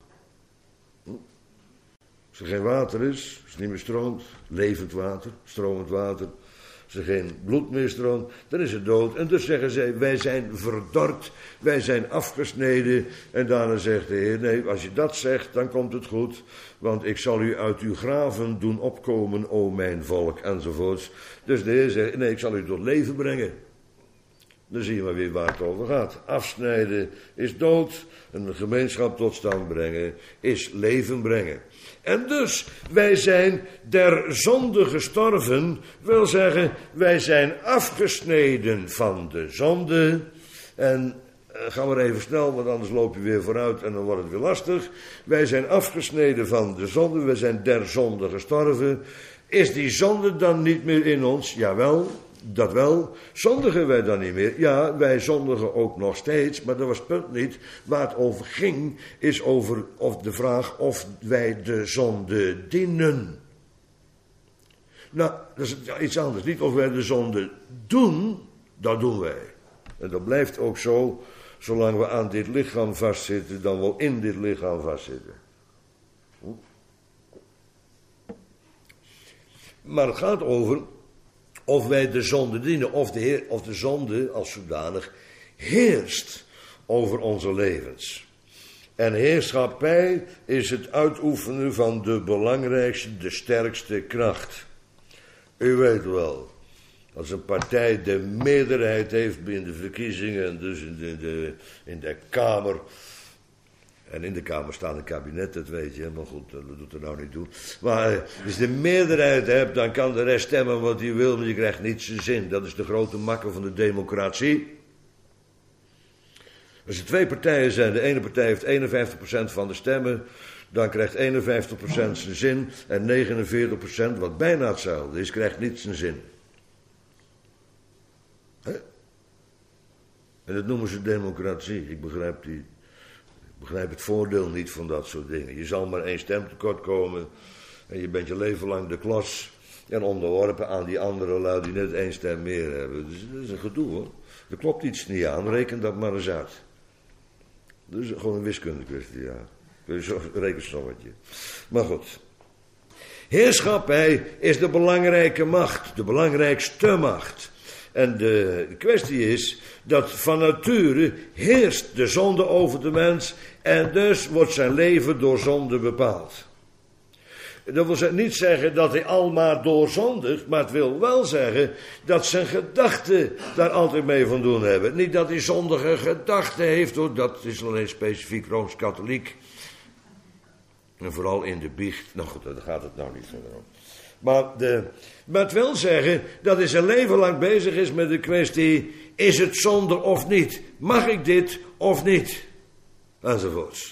Als er geen water is, als er niet meer stroomt, levend water, stromend water. Als er geen bloed meer stroomt, dan is het dood. En dus zeggen zij, wij zijn verdord, wij zijn afgesneden. En daarna zegt de Heer, nee, als je dat zegt, dan komt het goed. Want ik zal u uit uw graven doen opkomen, o mijn volk, enzovoorts. Dus de Heer zegt, nee, ik zal u tot leven brengen. Dan zie je maar weer waar het over gaat. Afsnijden is dood, een gemeenschap tot stand brengen is leven brengen. En dus, wij zijn der zonde gestorven, wil zeggen, wij zijn afgesneden van de zonde. En ga maar even snel, want anders loop je weer vooruit en dan wordt het weer lastig. Wij zijn afgesneden van de zonde, wij zijn der zonde gestorven. Is die zonde dan niet meer in ons? Jawel, dat wel. Zondigen wij dan niet meer? Ja, wij zondigen ook nog steeds, maar dat was het punt niet. Waar het over ging, is over de vraag of wij de zonde dienen. Nou, dat is iets anders. Niet of wij de zonde doen, dat doen wij. En dat blijft ook zo, zolang we aan dit lichaam vastzitten, dan wel in dit lichaam vastzitten. Maar het gaat over of wij de zonde dienen, of de zonde als zodanig heerst over onze levens. En heerschappij is het uitoefenen van de belangrijkste, de sterkste kracht. U weet wel, als een partij de meerderheid heeft in de verkiezingen en dus in de Kamer. En in de Kamer staat een kabinet, dat weet je, maar goed, dat doet er nou niet toe. Maar als je de meerderheid hebt, dan kan de rest stemmen wat hij wil, maar je krijgt niet zijn zin. Dat is de grote makker van de democratie. Als er 2 partijen zijn, de ene partij heeft 51% van de stemmen, dan krijgt 51% zijn zin en 49%, wat bijna hetzelfde is, krijgt niet zijn zin. En dat noemen ze democratie. Ik begrijp het voordeel niet van dat soort dingen. Je zal maar 1 stem tekort komen en je bent je leven lang de klas en onderworpen aan die andere lui die net 1 stem meer hebben. Dus dat is een gedoe, hoor. Er klopt iets niet aan, reken dat maar eens uit. Dat is gewoon een wiskundekwestie, ja. Zo'n rekensommetje. Maar goed. Heerschappij is de belangrijke macht, de belangrijkste macht. En de kwestie is dat van nature heerst de zonde over de mens en dus wordt zijn leven door zonde bepaald. Dat wil niet zeggen dat hij almaar doorzondigt, maar het wil wel zeggen dat zijn gedachten daar altijd mee van doen hebben. Niet dat hij zondige gedachten heeft, hoor, dat is alleen specifiek Rooms-Katholiek. En vooral in de biecht, nou goed, daar gaat het nou niet verder om. Maar het wil zeggen dat hij zijn leven lang bezig is met de kwestie, is het zonde of niet? Mag ik dit of niet? Enzovoorts.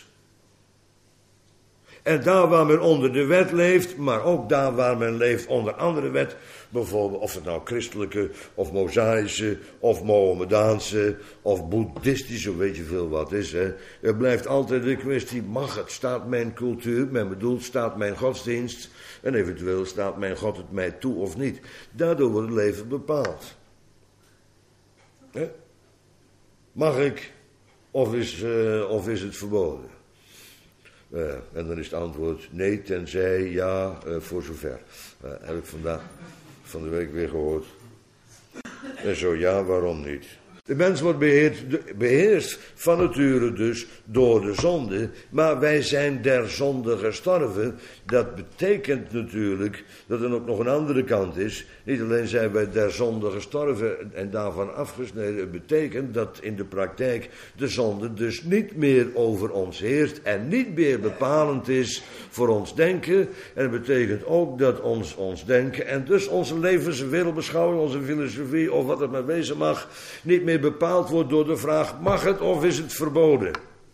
En daar waar men onder de wet leeft, maar ook daar waar men leeft onder andere wet, bijvoorbeeld of het nou christelijke of mosaïsche of mohammedaanse of boeddhistische, weet je veel wat is, hè. Er blijft altijd de kwestie, mag het? Staat mijn cultuur, men bedoelt, staat mijn godsdienst en eventueel staat mijn God het mij toe of niet. Daardoor wordt het leven bepaald. Hè? Mag ik of is het verboden? En dan is het antwoord nee, tenzij ja, voor zover. Heb ik vandaag van de week weer gehoord. En zo ja, waarom niet? De mens wordt beheerst van nature dus door de zonde, maar wij zijn der zonde gestorven. Dat betekent natuurlijk dat er ook nog een andere kant is. Niet alleen zijn wij der zonde gestorven en daarvan afgesneden. Het betekent dat in de praktijk de zonde dus niet meer over ons heerst en niet meer bepalend is voor ons denken. En het betekent ook dat ons denken en dus onze levenswereldbeschouwing, onze filosofie of wat het maar wezen mag, niet meer bepaald wordt door de vraag, mag het of is het verboden?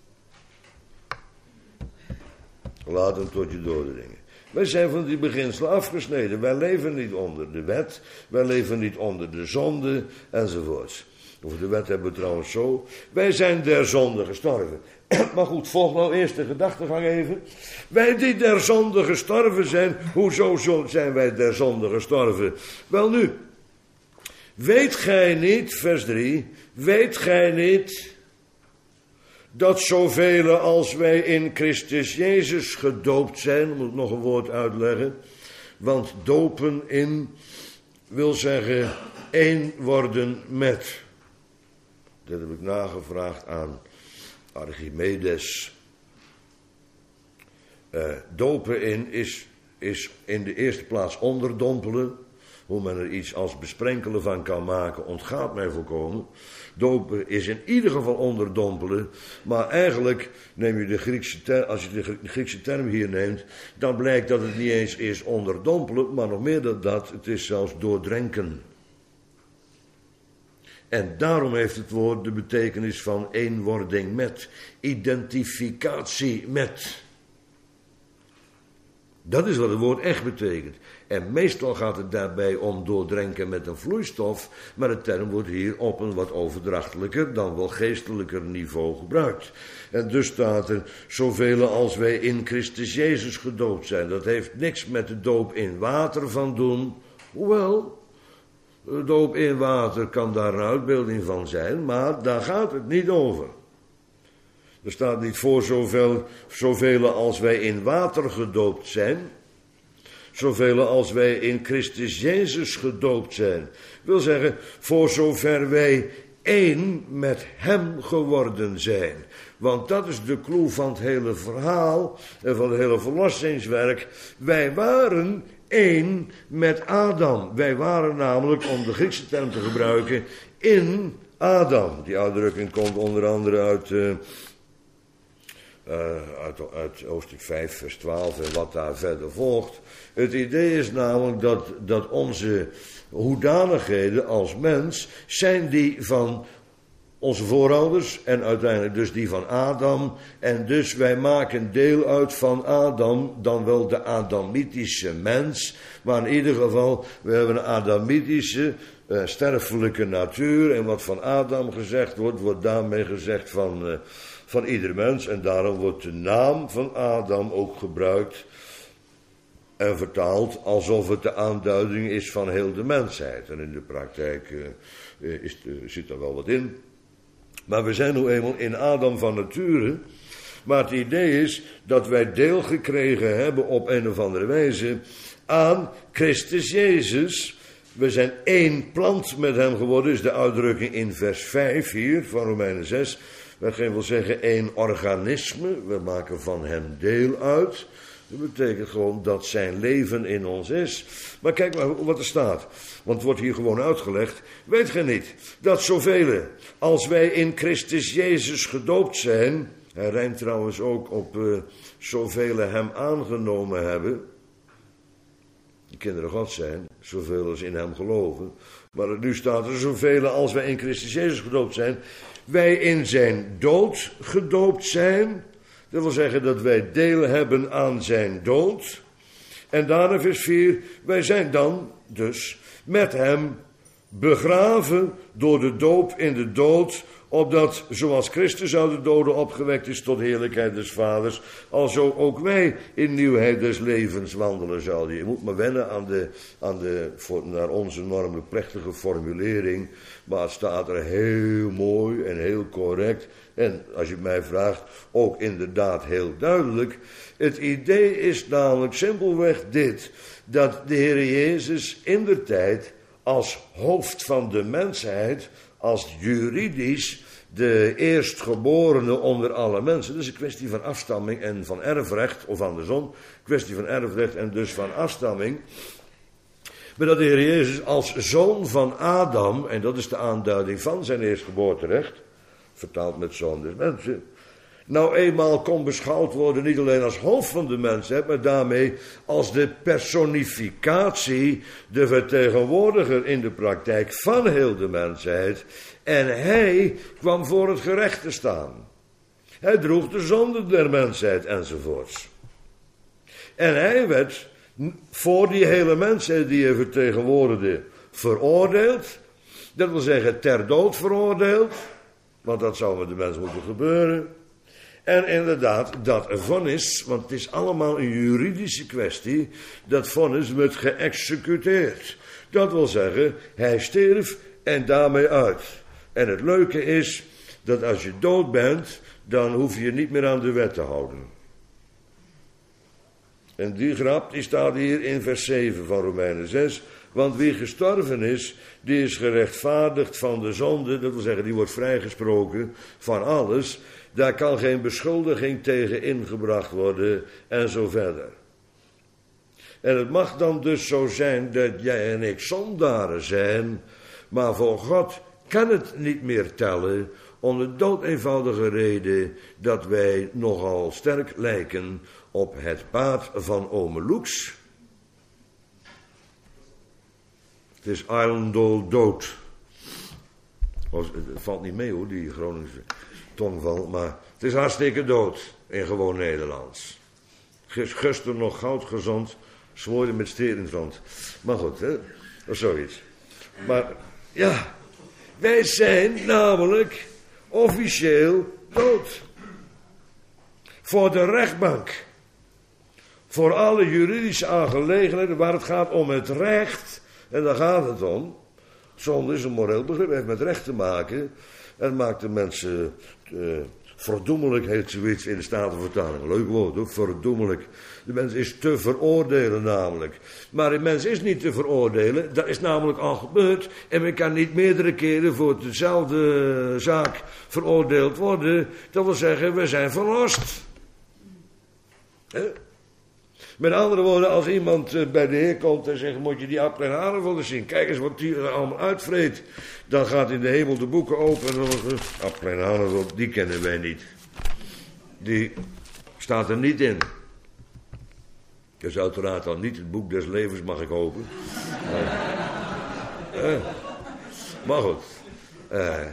Laat hem tot je doordringen. Wij zijn van die beginselen afgesneden. Wij leven niet onder de wet. Wij leven niet onder de zonde. Enzovoorts. Over de wet hebben we trouwens zo. Wij zijn der zonde gestorven. Maar goed, volg nou eerst de gedachtegang even. Wij die der zonde gestorven zijn. Hoezo zijn wij der zonde gestorven? Wel nu. Weet gij niet, vers 3. Weet gij niet dat zoveel als wij in Christus Jezus gedoopt zijn, moet ik nog een woord uitleggen, want dopen in wil zeggen één worden met. Dat heb ik nagevraagd aan Archimedes. Dopen in is in de eerste plaats onderdompelen. Hoe men er iets als besprenkelen van kan maken, ontgaat mij volkomen. Dopen is in ieder geval onderdompelen. Maar eigenlijk neem je de Griekse term, als je de Griekse term hier neemt, dan blijkt dat het niet eens is onderdompelen, maar nog meer dan dat, het is zelfs doordrenken. En daarom heeft het woord de betekenis van eenwording met, identificatie met. Dat is wat het woord echt betekent. En meestal gaat het daarbij om doordrenken met een vloeistof, maar de term wordt hier op een wat overdrachtelijker, dan wel geestelijker niveau gebruikt. En dus staat er, zoveel als wij in Christus Jezus gedoopt zijn. Dat heeft niks met de doop in water van doen, hoewel, de doop in water kan daar een uitbeelding van zijn, maar daar gaat het niet over. Er staat niet voor zoveel als wij in water gedoopt zijn. Zoveel als wij in Christus Jezus gedoopt zijn. Wil zeggen, voor zover wij één met hem geworden zijn. Want dat is de clue van het hele verhaal en van het hele verlossingswerk. Wij waren één met Adam. Wij waren namelijk, om de Griekse term te gebruiken, in Adam. Die uitdrukking komt onder andere uit hoofdstuk 5 vers 12 en wat daar verder volgt. Het idee is namelijk dat onze hoedanigheden als mens zijn die van onze voorouders en uiteindelijk dus die van Adam. En dus wij maken deel uit van Adam, dan wel de Adamitische mens. Maar in ieder geval, we hebben een Adamitische sterfelijke natuur. En wat van Adam gezegd wordt, wordt daarmee gezegd van ieder mens. En daarom wordt de naam van Adam ook gebruikt en vertaald alsof het de aanduiding is van heel de mensheid. En in de praktijk zit er wel wat in. Maar we zijn nu eenmaal in Adam van nature. Maar het idee is dat wij deel gekregen hebben op een of andere wijze aan Christus Jezus. We zijn één plant met hem geworden, is de uitdrukking in vers 5 hier van Romeinen 6. Dat wil zeggen één organisme, we maken van hem deel uit. Dat betekent gewoon dat zijn leven in ons is. Maar kijk maar wat er staat. Want het wordt hier gewoon uitgelegd. Weet gij niet dat zoveel als wij in Christus Jezus gedoopt zijn. Hij rijmt trouwens ook op zoveel hem aangenomen hebben. De kinderen Gods zijn, zoveel als in hem geloven. Maar nu staat er zoveel als wij in Christus Jezus gedoopt zijn. Wij in zijn dood gedoopt zijn. Dat wil zeggen dat wij deel hebben aan zijn dood. En daarna vers 4, wij zijn dan dus met hem begraven door de doop in de dood, opdat zoals Christus uit de doden opgewekt is tot heerlijkheid des Vaders, alzo ook wij in nieuwheid des levens wandelen zouden. Je moet maar wennen naar onze normelijk plechtige formulering, maar het staat er heel mooi en heel correct. En als je mij vraagt, ook inderdaad heel duidelijk. Het idee is namelijk simpelweg dit, dat de Heer Jezus indertijd als hoofd van de mensheid, als juridisch de eerstgeborene onder alle mensen. Dat is een kwestie van afstamming en van erfrecht, of andersom, kwestie van erfrecht en dus van afstamming. Maar dat de Heer Jezus als zoon van Adam, en dat is de aanduiding van zijn eerstgeboorterecht, vertaald met zoon des mensen, nou eenmaal kon beschouwd worden niet alleen als hoofd van de mensheid, maar daarmee als de personificatie, de vertegenwoordiger in de praktijk van heel de mensheid. En hij kwam voor het gerecht te staan. Hij droeg de zonde der mensheid enzovoorts. En hij werd voor die hele mensheid die hij vertegenwoordigde veroordeeld. Dat wil zeggen ter dood veroordeeld. Want dat zou met de mens moeten gebeuren. En inderdaad, dat vonnis, want het is allemaal een juridische kwestie, dat vonnis werd geëxecuteerd. Dat wil zeggen, hij stierf en daarmee uit. En het leuke is, dat als je dood bent, dan hoef je je niet meer aan de wet te houden. En die grap, die staat hier in vers 7 van Romeinen 6. Want wie gestorven is, die is gerechtvaardigd van de zonde. Dat wil zeggen, die wordt vrijgesproken van alles. Daar kan geen beschuldiging tegen ingebracht worden en zo verder. En het mag dan dus zo zijn dat jij en ik zondaren zijn, maar voor God kan het niet meer tellen, om de doodeenvoudige reden dat wij nogal sterk lijken op het paard van ome Loeks. Het is Islandol dood. Het valt niet mee hoor, die Groningse tongval, maar het is hartstikke dood in gewoon Nederlands. Gisteren nog goudgezond, zwoorden met steer in het rond. Maar goed, hè, of zoiets. Maar ja, wij zijn namelijk officieel dood. Voor de rechtbank. Voor alle juridische aangelegenheden waar het gaat om het recht. En daar gaat het om. Zonde is een moreel begrip, heeft met recht te maken. En maakt de mensen verdoemelijk, heet zoiets in de Statenvertaling. Leuk woord hoor, verdoemelijk. De mens is te veroordelen namelijk. Maar de mens is niet te veroordelen, dat is namelijk al gebeurd. En men kan niet meerdere keren voor dezelfde zaak veroordeeld worden. Dat wil zeggen, we zijn verlost. Met andere woorden, als iemand bij de Heer komt en zegt, moet je die appel en haren willen zien. Kijk eens wat die er allemaal uitvreet. Dan gaat in de hemel de boeken open en dan appel en haren, die kennen wij niet. Die staat er niet in. Dus uiteraard dan niet het boek des levens, mag ik hopen. Maar goed.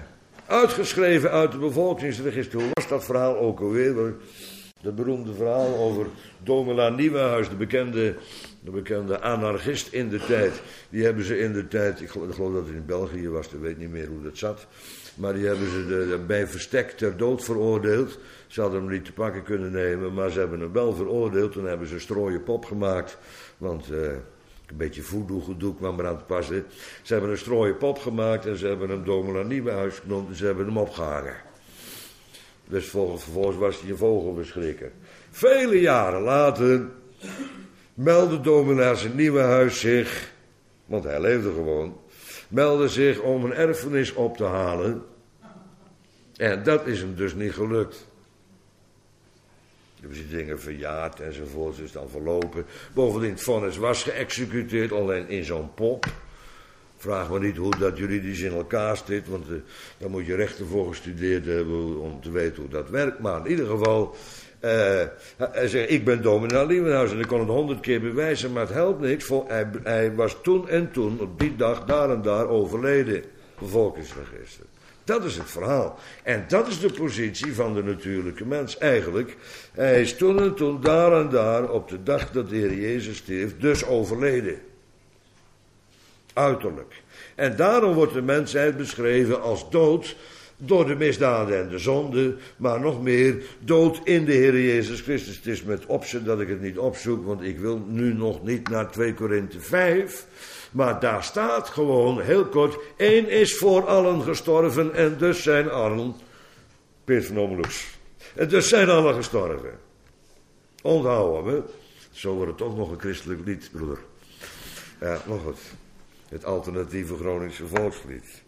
Uitgeschreven uit de bevolkingsregister. Hoe was dat verhaal ook alweer? Dat beroemde verhaal over Domela Nieuwenhuis, de bekende anarchist in de tijd. Die hebben ze in de tijd, ik geloof dat het in België was, ik weet niet meer hoe dat zat. Maar die hebben ze bij verstek ter dood veroordeeld. Ze hadden hem niet te pakken kunnen nemen, maar ze hebben hem wel veroordeeld. Toen hebben ze een strooien pop gemaakt, want een beetje voodoo-gedoe kwam eraan te passen. Ze hebben een strooien pop gemaakt en ze hebben hem Domela Nieuwenhuis genoemd en ze hebben hem opgehangen. Dus vervolgens was hij een vogelverschrikker. Vele jaren later meldde Domela Nieuwenhuis zich, want hij leefde gewoon, meldde zich om een erfenis op te halen. En dat is hem dus niet gelukt. Hebben ze dingen verjaard enzovoort, is dan verlopen. Bovendien, het vonnis was geëxecuteerd, alleen in zo'n pop. Vraag me niet hoe dat juridisch in elkaar zit, want daar moet je rechten voor gestudeerd hebben om te weten hoe dat werkt. Maar in ieder geval, hij zegt, ik ben Domela Nieuwenhuis en ik kon het 100 keer bewijzen, maar het helpt niks. Hij was toen en toen, op die dag, daar en daar overleden. Bevolkingsregister. Dat is het verhaal. En dat is de positie van de natuurlijke mens eigenlijk. Hij is toen en toen, daar en daar, op de dag dat de Heer Jezus stierf, dus overleden. Uiterlijk. En daarom wordt de mensheid beschreven als dood door de misdaden en de zonde, maar nog meer dood in de Heer Jezus Christus. Het is met opzet dat ik het niet opzoek, want ik wil nu nog niet naar 2 Korinthe 5... Maar daar staat gewoon, heel kort, één is voor allen gestorven en dus zijn allen, Peer van Ommelux. En dus zijn allen gestorven. Onthouden we. Zo wordt het toch nog een christelijk lied, broeder. Ja, nog het alternatieve Groningse volkslied.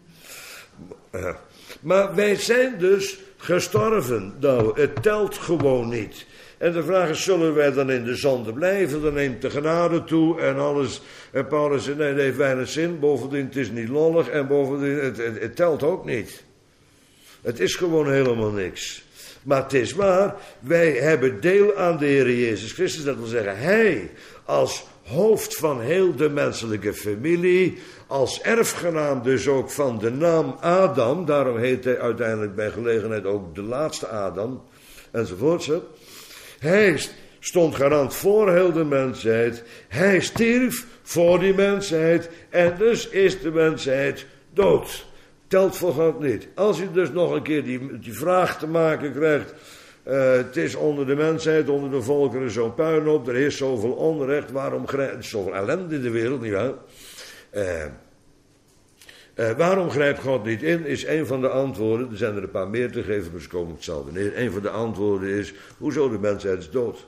Maar wij zijn dus gestorven. Nou, het telt gewoon niet. En de vraag is, zullen wij dan in de zonde blijven? Dan neemt de genade toe en alles. En Paulus zegt, nee, dat heeft weinig zin. Bovendien, het is niet lollig. En bovendien, het telt ook niet. Het is gewoon helemaal niks. Maar het is waar, wij hebben deel aan de Heer Jezus Christus. Dat wil zeggen, Hij als hoofd van heel de menselijke familie, als erfgenaam dus ook van de naam Adam. Daarom heet hij uiteindelijk bij gelegenheid ook de laatste Adam, enzovoort. Hij stond garant voor heel de mensheid. Hij stierf voor die mensheid. En dus is de mensheid dood. Telt voor God niet. Als je dus nog een keer die vraag te maken krijgt. Het is onder de mensheid, onder de volkeren zo'n puinhoop. Er is zoveel onrecht. Waarom grijpt zoveel ellende in de wereld, nietwaar? Waarom grijpt God niet in, is een van de antwoorden. Er zijn er een paar meer te geven, maar ze komen op hetzelfde neer. Een van de antwoorden is, hoezo de mensheid is dood?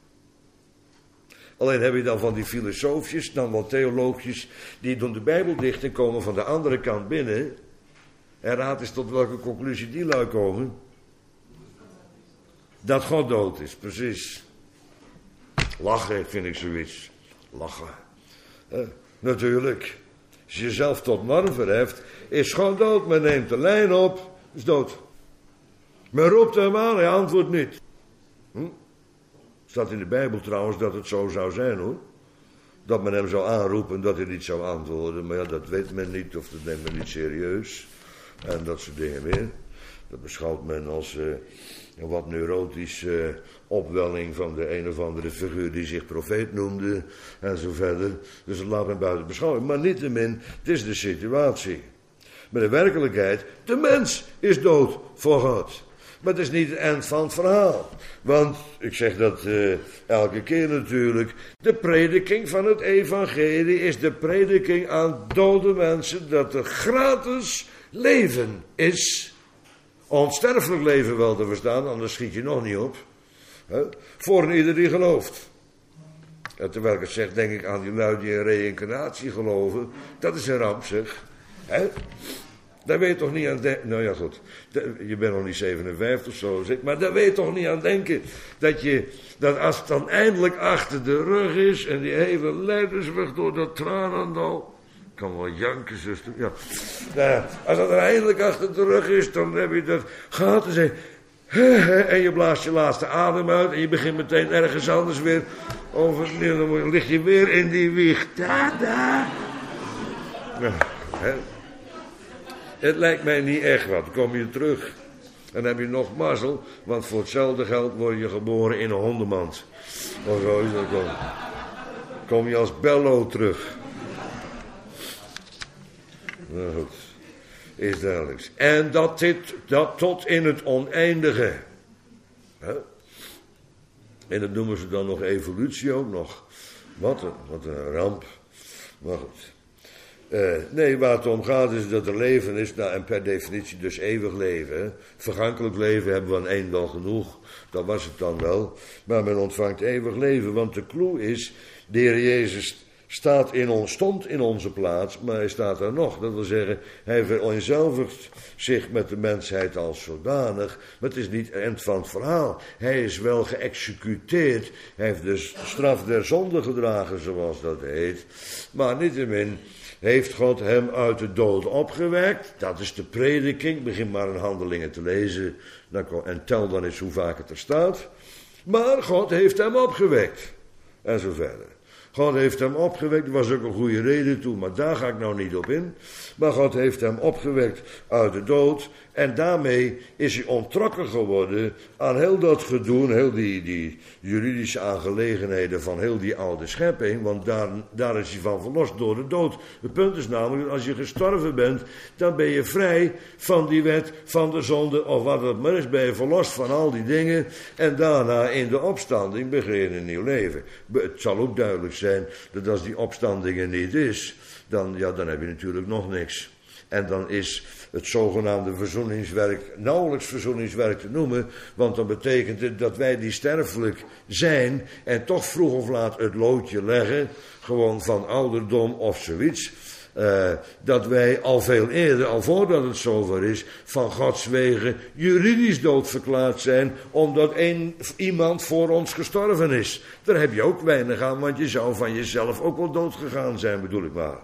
Alleen heb je dan van die filosoofjes, dan wel theoloogjes, die doen de Bijbel dicht en komen van de andere kant binnen. En raad eens tot welke conclusie die lui komen. Dat God dood is, precies. Lachen vind ik zoiets. Lachen. Natuurlijk. Als je jezelf tot norm verheft, is God dood. Men neemt de lijn op, is dood. Men roept hem aan, hij antwoordt niet. Staat in de Bijbel trouwens dat het zo zou zijn, hoor. Dat men hem zou aanroepen dat hij niet zou antwoorden. Maar ja, dat weet men niet of dat neemt men niet serieus. En dat soort dingen meer. Dat beschouwt men als een wat neurotische opwelling van de een of andere figuur die zich profeet noemde. En zo verder. Dus dat laat men buiten beschouwing. Maar niettemin, het is de situatie. Maar de werkelijkheid, de mens is dood voor God. Maar het is niet het eind van het verhaal. Want, ik zeg dat elke keer natuurlijk, de prediking van het evangelie is de prediking aan dode mensen dat er gratis leven is. Onsterfelijk leven wel te verstaan, anders schiet je nog niet op. Voor een ieder die gelooft. En terwijl ik het zeg, denk ik aan die lui die in reïncarnatie geloven. Dat is een ramp, zeg. Daar weet je toch niet aan denken. Nou ja, goed. Je bent nog niet 57 zo, zeg. Maar daar weet je toch niet aan denken. Dat als het dan eindelijk achter de rug is. En die hele leidersweg door dat tranendal. Ik kan wel janken, zuster. Ja. Nou, als dat er eindelijk achter de rug is. Dan heb je dat gehad. En zeg, en je blaast je laatste adem uit. En je begint meteen ergens anders weer. Dan lig je weer in die wieg. Tada! Ja, Het lijkt mij niet echt wat. Dan kom je terug. En dan heb je nog mazzel, want voor hetzelfde geld word je geboren in een hondenmand. Of zo is dat dan. Kom je als Bello terug. Nou goed, is duidelijk. En dat tot in het oneindige. Hè? En dat noemen ze dan nog evolutie ook nog. Wat een ramp. Maar goed. Nee, waar het om gaat is dat er leven is, nou, en per definitie dus eeuwig leven. Hè. Vergankelijk leven hebben we aan één wel genoeg, dat was het dan wel. Maar men ontvangt eeuwig leven, want de clue is, de Heer Jezus stond in onze plaats, maar hij staat er nog. Dat wil zeggen, hij vereenzelvigt zich met de mensheid als zodanig, maar het is niet het eind van het verhaal. Hij is wel geëxecuteerd, hij heeft dus straf der zonde gedragen, zoals dat heet, maar niettemin heeft God hem uit de dood opgewekt. Dat is de prediking. Begin maar in Handelingen te lezen. En tel dan eens hoe vaak het er staat. Maar God heeft hem opgewekt. En zo verder. God heeft hem opgewekt. Er was ook een goede reden toe, maar daar ga ik nou niet op in. Maar God heeft hem opgewekt uit de dood. En daarmee is hij onttrokken geworden aan heel dat gedoe, heel die juridische aangelegenheden van heel die oude schepping. Want daar is hij van verlost door de dood. Het punt is namelijk dat als je gestorven bent, dan ben je vrij van die wet, van de zonde of wat het maar is. Ben je verlost van al die dingen. En daarna in de opstanding begin je een nieuw leven. Het zal ook duidelijk zijn dat als die opstanding er niet is, dan heb je natuurlijk nog niks. En dan is het zogenaamde verzoeningswerk nauwelijks verzoeningswerk te noemen, want dan betekent het dat wij die sterfelijk zijn en toch vroeg of laat het loodje leggen, gewoon van ouderdom of zoiets, dat wij al veel eerder, al voordat het zover is, van Gods wegen juridisch doodverklaard zijn, omdat iemand voor ons gestorven is. Daar heb je ook weinig aan, want je zou van jezelf ook wel dood gegaan zijn, bedoel ik maar.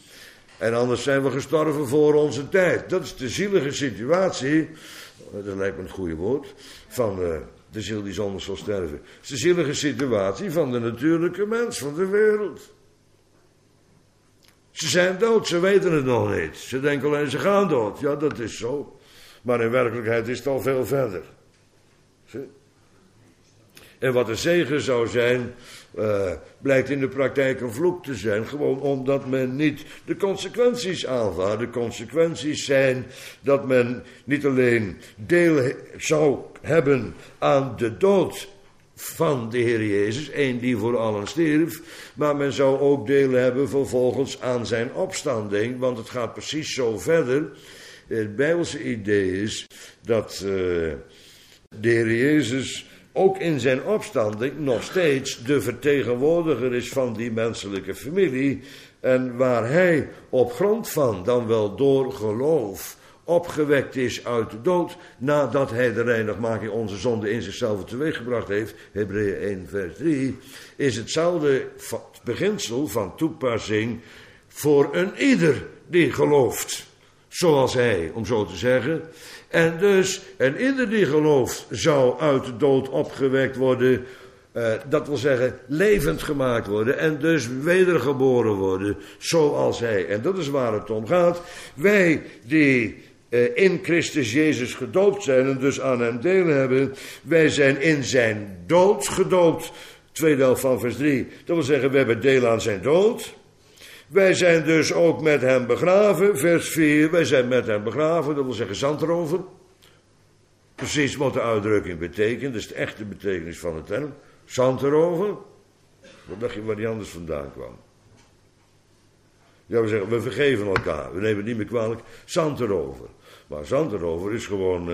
En anders zijn we gestorven voor onze tijd. Dat is de zielige situatie, dat lijkt me het goede woord, van de ziel die zonder zal sterven. Het is de zielige situatie van de natuurlijke mens van de wereld. Ze zijn dood, ze weten het nog niet. Ze denken alleen, ze gaan dood. Ja, dat is zo. Maar in werkelijkheid is het al veel verder. Zie? En wat een zegen zou zijn, blijkt in de praktijk een vloek te zijn. Gewoon omdat men niet de consequenties aanvaardt. De consequenties zijn dat men niet alleen deel zou hebben aan de dood van de Heer Jezus, één die voor allen stierf, maar men zou ook deel hebben vervolgens aan zijn opstanding, want het gaat precies zo verder. Het Bijbelse idee is dat de Heer Jezus ook in zijn opstanding nog steeds de vertegenwoordiger is van die menselijke familie, en waar hij op grond van, dan wel door geloof, opgewekt is uit de dood, nadat hij de reinigmaking onze zonde in zichzelf teweeggebracht heeft, Hebreeën 1 vers 3, is hetzelfde beginsel van toepassing voor een ieder die gelooft, zoals hij, om zo te zeggen. En dus, en ieder die gelooft zou uit de dood opgewekt worden, dat wil zeggen levend gemaakt worden en dus wedergeboren worden, zoals hij. En dat is waar het om gaat. Wij die in Christus Jezus gedoopt zijn en dus aan hem deel hebben, wij zijn in zijn dood gedoopt. Tweede helft van vers 3. Dat wil zeggen, we hebben deel aan zijn dood. Wij zijn dus ook met hem begraven. Vers 4. Wij zijn met hem begraven. Dat wil zeggen zand erover. Precies wat de uitdrukking betekent. Dat is de echte betekenis van de term. Zand erover. Wat dacht je waar die anders vandaan kwam? Ja, we zeggen, we vergeven elkaar. We nemen het niet meer kwalijk. Zand erover. Maar zand erover is gewoon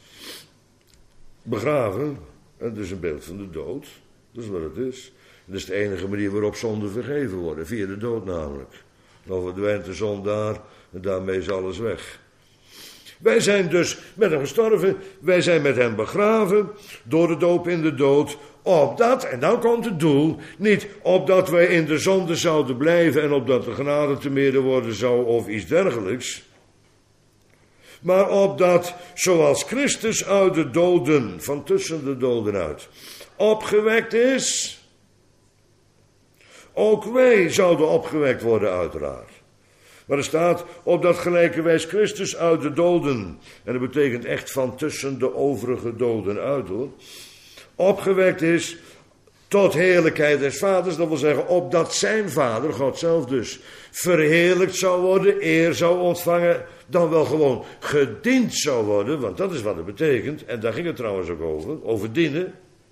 begraven. En dat is een beeld van de dood. Dat is wat het is. Dat is de enige manier waarop zonden vergeven worden. Via de dood namelijk. Dan verdwijnt de zonde daar en daarmee is alles weg. Wij zijn dus met hem gestorven. Wij zijn met hem begraven. Door de doop in de dood. Opdat, en dan komt het doel, niet opdat wij in de zonde zouden blijven en opdat de genade te meerder worden zou of iets dergelijks. Maar opdat, zoals Christus uit de doden, van tussen de doden uit, opgewekt is, ook wij zouden opgewekt worden uiteraard. Maar er staat, opdat gelijke wijs Christus uit de doden, en dat betekent echt van tussen de overige doden uit hoor, opgewekt is tot heerlijkheid des vaders, dat wil zeggen, opdat zijn vader, God zelf dus, verheerlijkt zou worden, eer zou ontvangen, dan wel gewoon gediend zou worden, want dat is wat het betekent, en daar ging het trouwens ook over dienen.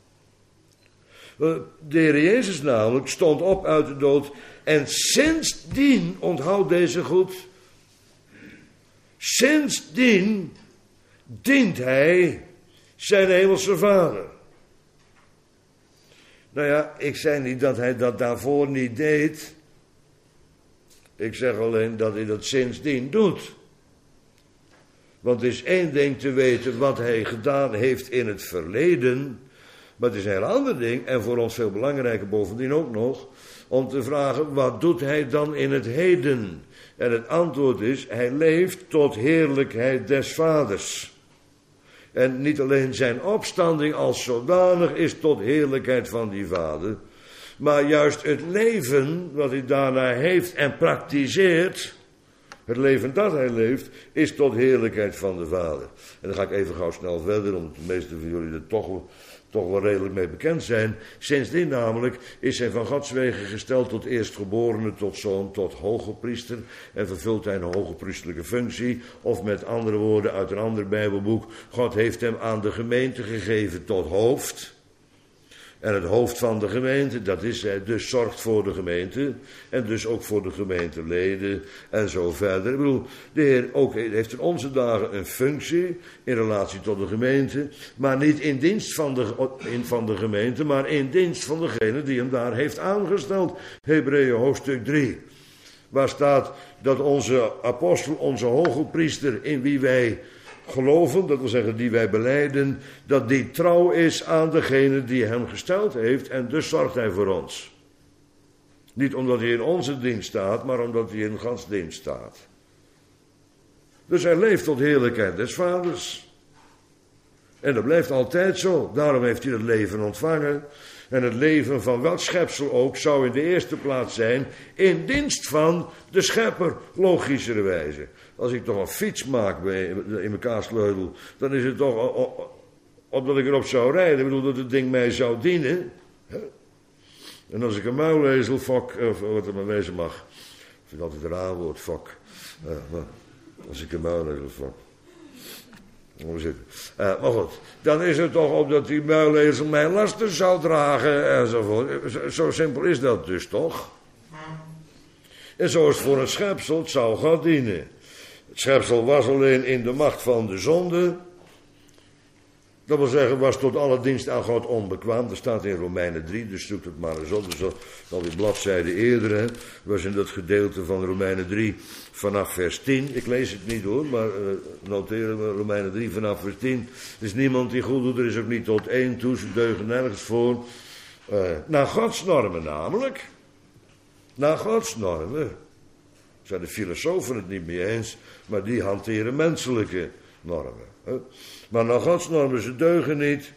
De Heer Jezus namelijk stond op uit de dood en sindsdien, onthoud deze goed, sindsdien dient hij zijn hemelse vader. Nou ja, ik zei niet dat hij dat daarvoor niet deed. Ik zeg alleen dat hij dat sindsdien doet. Want het is één ding te weten wat hij gedaan heeft in het verleden. Maar het is een heel ander ding, en voor ons veel belangrijker bovendien ook nog, om te vragen, wat doet hij dan in het heden? En het antwoord is, hij leeft tot heerlijkheid des vaders. En niet alleen zijn opstanding als zodanig is tot heerlijkheid van die vader, maar juist het leven wat hij daarna heeft en praktiseert, het leven dat hij leeft, is tot heerlijkheid van de vader. En dan ga ik even gauw snel verder, omdat de meeste van jullie er toch wel redelijk mee bekend zijn. Sindsdien namelijk is hij van Gods wegen gesteld tot eerstgeborene, tot zoon, tot hogepriester. En vervult hij een hogepriesterlijke functie. Of met andere woorden uit een ander Bijbelboek. God heeft hem aan de gemeente gegeven tot hoofd. En het hoofd van de gemeente, dat is hij, dus zorgt voor de gemeente. En dus ook voor de gemeenteleden en zo verder. Ik bedoel, de Heer ook heeft in onze dagen een functie in relatie tot de gemeente. Maar niet in dienst van de gemeente, maar in dienst van degene die hem daar heeft aangesteld. Hebreeën hoofdstuk 3. Waar staat dat onze apostel, onze hogepriester, in wie wij geloven, dat wil zeggen die wij belijden, dat die trouw is aan degene die hem gesteld heeft en dus zorgt hij voor ons. Niet omdat hij in onze dienst staat, maar omdat hij in Gods dienst staat. Dus hij leeft tot heerlijkheid des vaders. En dat blijft altijd zo. Daarom heeft hij het leven ontvangen. En het leven van welk schepsel ook zou in de eerste plaats zijn in dienst van de schepper, logischerwijze. Als ik toch een fiets maak in mijn kaasleudel, dan is het toch omdat ik erop zou rijden. Ik bedoel dat het ding mij zou dienen. En als ik een muilezel fok, of wat er maar wezen mag. Ik vind altijd een raar woord, fok. Maar als ik een muilezel fok. Maar goed, dan is het toch op dat die muilezel mijn lasten zou dragen enzovoort. Zo simpel is dat dus toch? En zo is het voor een schepsel, het zou God dienen. Het schepsel was alleen in de macht van de zonde. Dat wil zeggen, was tot alle dienst aan God onbekwaam. Dat staat in Romeinen 3, dus zoek het maar eens op. Dus al die bladzijden eerder, hè. Was in dat gedeelte van Romeinen 3 vanaf vers 10. Ik lees het niet hoor, maar noteren we Romeinen 3 vanaf vers 10. Er is niemand die goed doet, er is ook niet tot één toe, ze deugen nergens voor. Naar Gods normen namelijk. Naar Gods normen. Zijn de filosofen het niet mee eens, maar die hanteren menselijke normen. Hè. Maar naar Gods normen, ze deugen niet.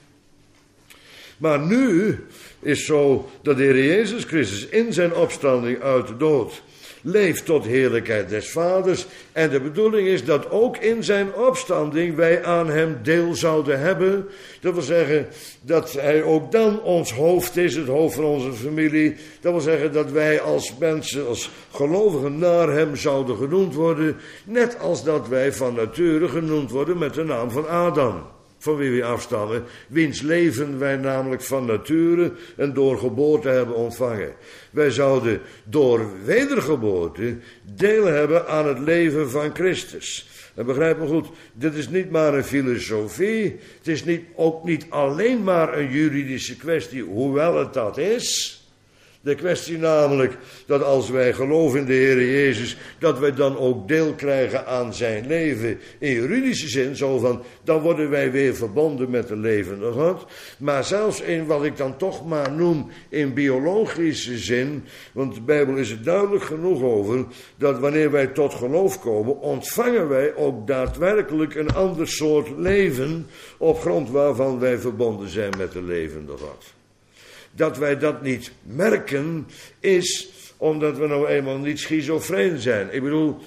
Maar nu is zo dat de Heer Jezus Christus in zijn opstanding uit de dood leeft tot heerlijkheid des vaders. En de bedoeling is dat ook in zijn opstanding wij aan hem deel zouden hebben. Dat wil zeggen dat hij ook dan ons hoofd is, het hoofd van onze familie. Dat wil zeggen dat wij als mensen, als gelovigen naar hem zouden genoemd worden. Net als dat wij van nature genoemd worden met de naam van Adam. Van wie we afstammen, wiens leven wij namelijk van nature en door geboorte hebben ontvangen. Wij zouden door wedergeboorte deel hebben aan het leven van Christus. En begrijp me goed, dit is niet maar een filosofie, het is ook niet alleen maar een juridische kwestie, hoewel het dat is. De kwestie namelijk dat als wij geloven in de Heer Jezus, dat wij dan ook deel krijgen aan zijn leven. In juridische zin, zo van, dan worden wij weer verbonden met de levende God. Maar zelfs in wat ik dan toch maar noem in biologische zin, want de Bijbel is er duidelijk genoeg over, dat wanneer wij tot geloof komen, ontvangen wij ook daadwerkelijk een ander soort leven, op grond waarvan wij verbonden zijn met de levende God. dat wij dat niet merken, is omdat we nou eenmaal niet schizofreen zijn. Ik bedoel,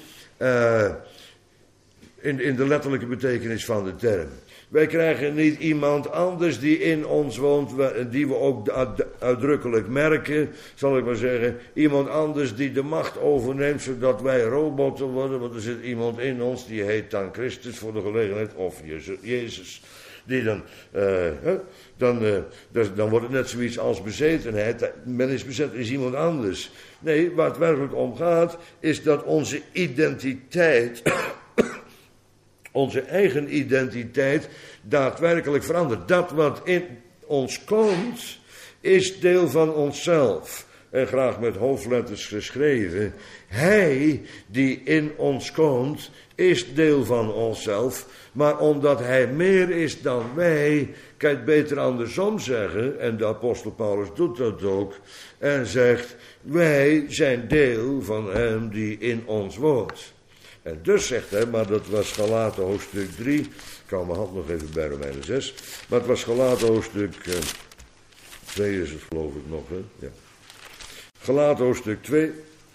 in de letterlijke betekenis van de term. Wij krijgen niet iemand anders die in ons woont, die we ook uitdrukkelijk merken, zal ik maar zeggen. Iemand anders die de macht overneemt, zodat wij robotten worden. Want er zit iemand in ons, die heet dan Christus voor de gelegenheid, of Jezus. Die dan wordt het net zoiets als bezetenheid. Men is bezet, is iemand anders. Nee, waar het werkelijk om gaat, is dat onze identiteit, onze eigen identiteit, daadwerkelijk verandert. Dat wat in ons komt, is deel van onszelf. En graag met hoofdletters geschreven. Hij die in ons komt, is deel van onszelf. Maar omdat hij meer is dan wij, kan je het beter andersom zeggen. En de apostel Paulus doet dat ook. En zegt, wij zijn deel van hem die in ons woont. En dus zegt hij, maar dat was Galaten hoofdstuk 3. Ik hou mijn hand nog even bij Romeinen 6. Maar het was Galaten hoofdstuk 2 is het geloof ik nog. Hè? Ja. Galaten hoofdstuk 2.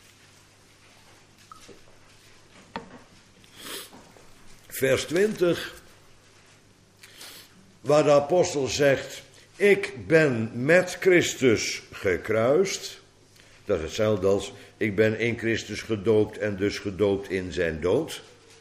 Vers 20. Waar de apostel zegt, ik ben met Christus gekruist. Dat is hetzelfde als, ik ben in Christus gedoopt en dus gedoopt in zijn dood.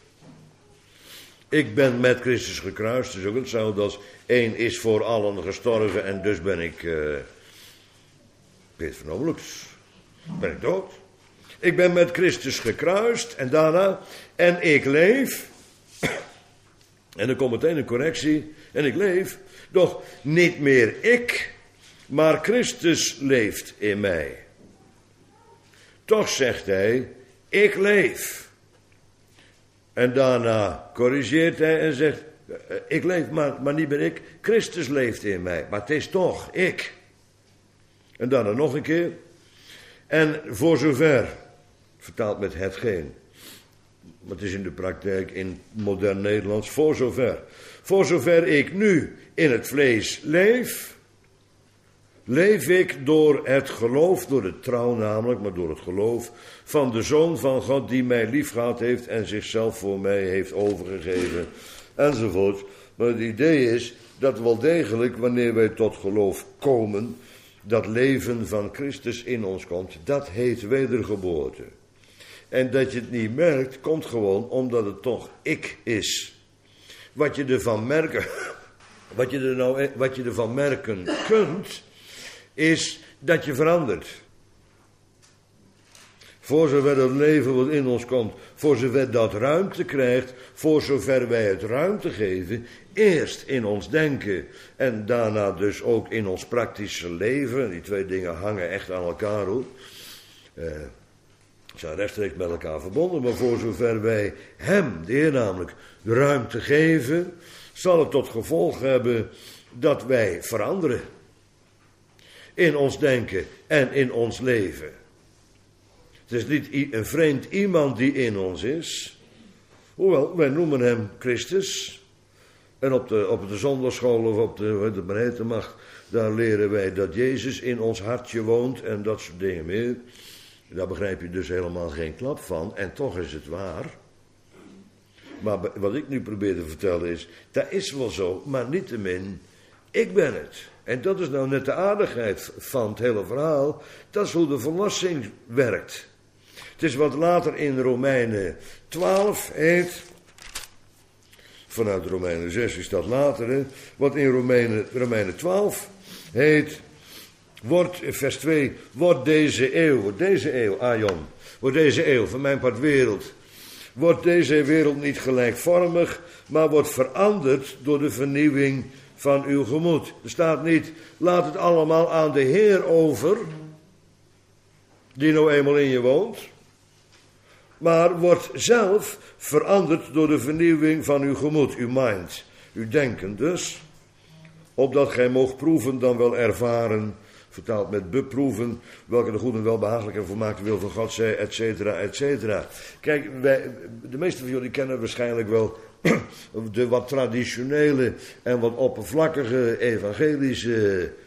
Ik ben met Christus gekruist, dat is ook hetzelfde als, één is voor allen gestorven en dus ben ik, Peter van Obelux, ben ik dood. Ik ben met Christus gekruist en daarna, en ik leef. En dan komt meteen een correctie, en ik leef, doch niet meer ik, maar Christus leeft in mij. Toch zegt hij, ik leef. En daarna corrigeert hij en zegt, ik leef, maar niet ben ik. Christus leeft in mij, maar het is toch ik. En daarna nog een keer. En voor zover, vertaald met hetgeen. Maar het is in de praktijk in modern Nederlands, voor zover. Voor zover ik nu in het vlees leef, leef ik door het geloof, door de trouw namelijk, maar door het geloof van de Zoon van God die mij liefgehad heeft en zichzelf voor mij heeft overgegeven, enzovoort. Maar het idee is dat wel degelijk, wanneer wij tot geloof komen, dat leven van Christus in ons komt, dat heet wedergeboorte. En dat je het niet merkt, komt gewoon omdat het toch ik is. Wat je ervan merken, wat je ervan merken kunt, is dat je verandert. Voor zover dat leven wat in ons komt, voor zover dat ruimte krijgt, voor zover wij het ruimte geven, eerst in ons denken en daarna dus ook in ons praktische leven. Die twee dingen hangen echt aan elkaar hoor. Zijn rechtstreeks met elkaar verbonden, maar voor zover wij hem, de Heer namelijk, de ruimte geven, zal het tot gevolg hebben dat wij veranderen. In ons denken en in ons leven. Het is niet een vreemd iemand die in ons is. Hoewel, wij noemen hem Christus. En op de zondagschool of op de breedte mag, daar leren wij dat Jezus in ons hartje woont en dat soort dingen meer. Daar begrijp je dus helemaal geen klap van. En toch is het waar. Maar wat ik nu probeer te vertellen is, dat is wel zo, maar niettemin, ik ben het. En dat is nou net de aardigheid van het hele verhaal. Dat is hoe de verlossing werkt. Het is wat later in Romeinen 12 heet. Vanuit Romeinen 6 is dat later. Hè? Wat in Romeinen 12 heet. Vers 2. Wordt deze eeuw, aion. Wordt deze eeuw, van mijn part wereld. Wordt deze wereld niet gelijkvormig, maar wordt veranderd door de vernieuwing van uw gemoed. Er staat niet, laat het allemaal aan de Heer over, die nou eenmaal in je woont. Maar wordt zelf veranderd door de vernieuwing van uw gemoed, uw mind, uw denken dus. Opdat gij moogt proeven, dan wel ervaren, vertaald met beproeven, welke de goede en welbehagelijke en volmaakte wil van God zij, et cetera, et cetera. Kijk, de meeste van jullie kennen waarschijnlijk wel de wat traditionele en wat oppervlakkige evangelische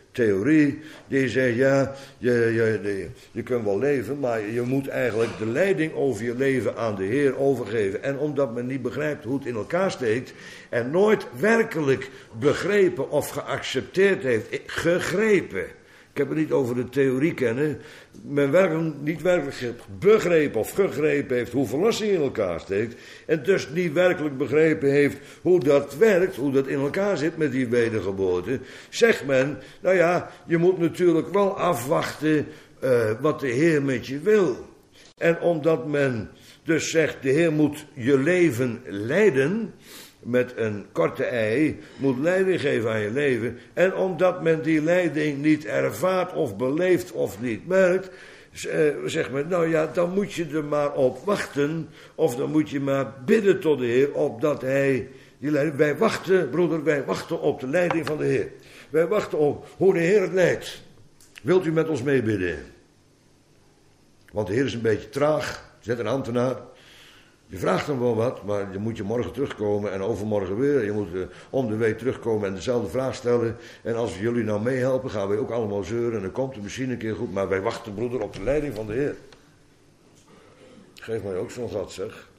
theorie die zegt, ja, je kunt wel leven, maar je moet eigenlijk de leiding over je leven aan de Heer overgeven. En omdat men niet begrijpt hoe het in elkaar steekt en nooit werkelijk begrepen of geaccepteerd heeft, gegrepen. Ik heb het niet over de theorie kennen. Men niet werkelijk begrepen of gegrepen heeft hoe verlossing in elkaar steekt. En dus niet werkelijk begrepen heeft hoe dat werkt, hoe dat in elkaar zit met die wedergeboorte. Zegt men, nou ja, je moet natuurlijk wel afwachten wat de Heer met je wil. En omdat men dus zegt, de Heer moet je leven leiden, met een korte ei, moet leiding geven aan je leven. En omdat men die leiding niet ervaart of beleeft of niet merkt, zegt men, nou ja, dan moet je er maar op wachten. Of dan moet je maar bidden tot de Heer, opdat hij die leiding... Wij wachten, broeder, wij wachten op de leiding van de Heer. Wij wachten op hoe de Heer het leidt. Wilt u met ons meebidden? Want de Heer is een beetje traag, zet een ambtenaar. Je vraagt hem wel wat, maar dan moet je morgen terugkomen en overmorgen weer. Je moet om de week terugkomen en dezelfde vraag stellen. En als jullie nou meehelpen, gaan wij ook allemaal zeuren. En dan komt het misschien een keer goed, maar wij wachten, broeder, op de leiding van de Heer. Geef mij ook zo'n gat, zeg.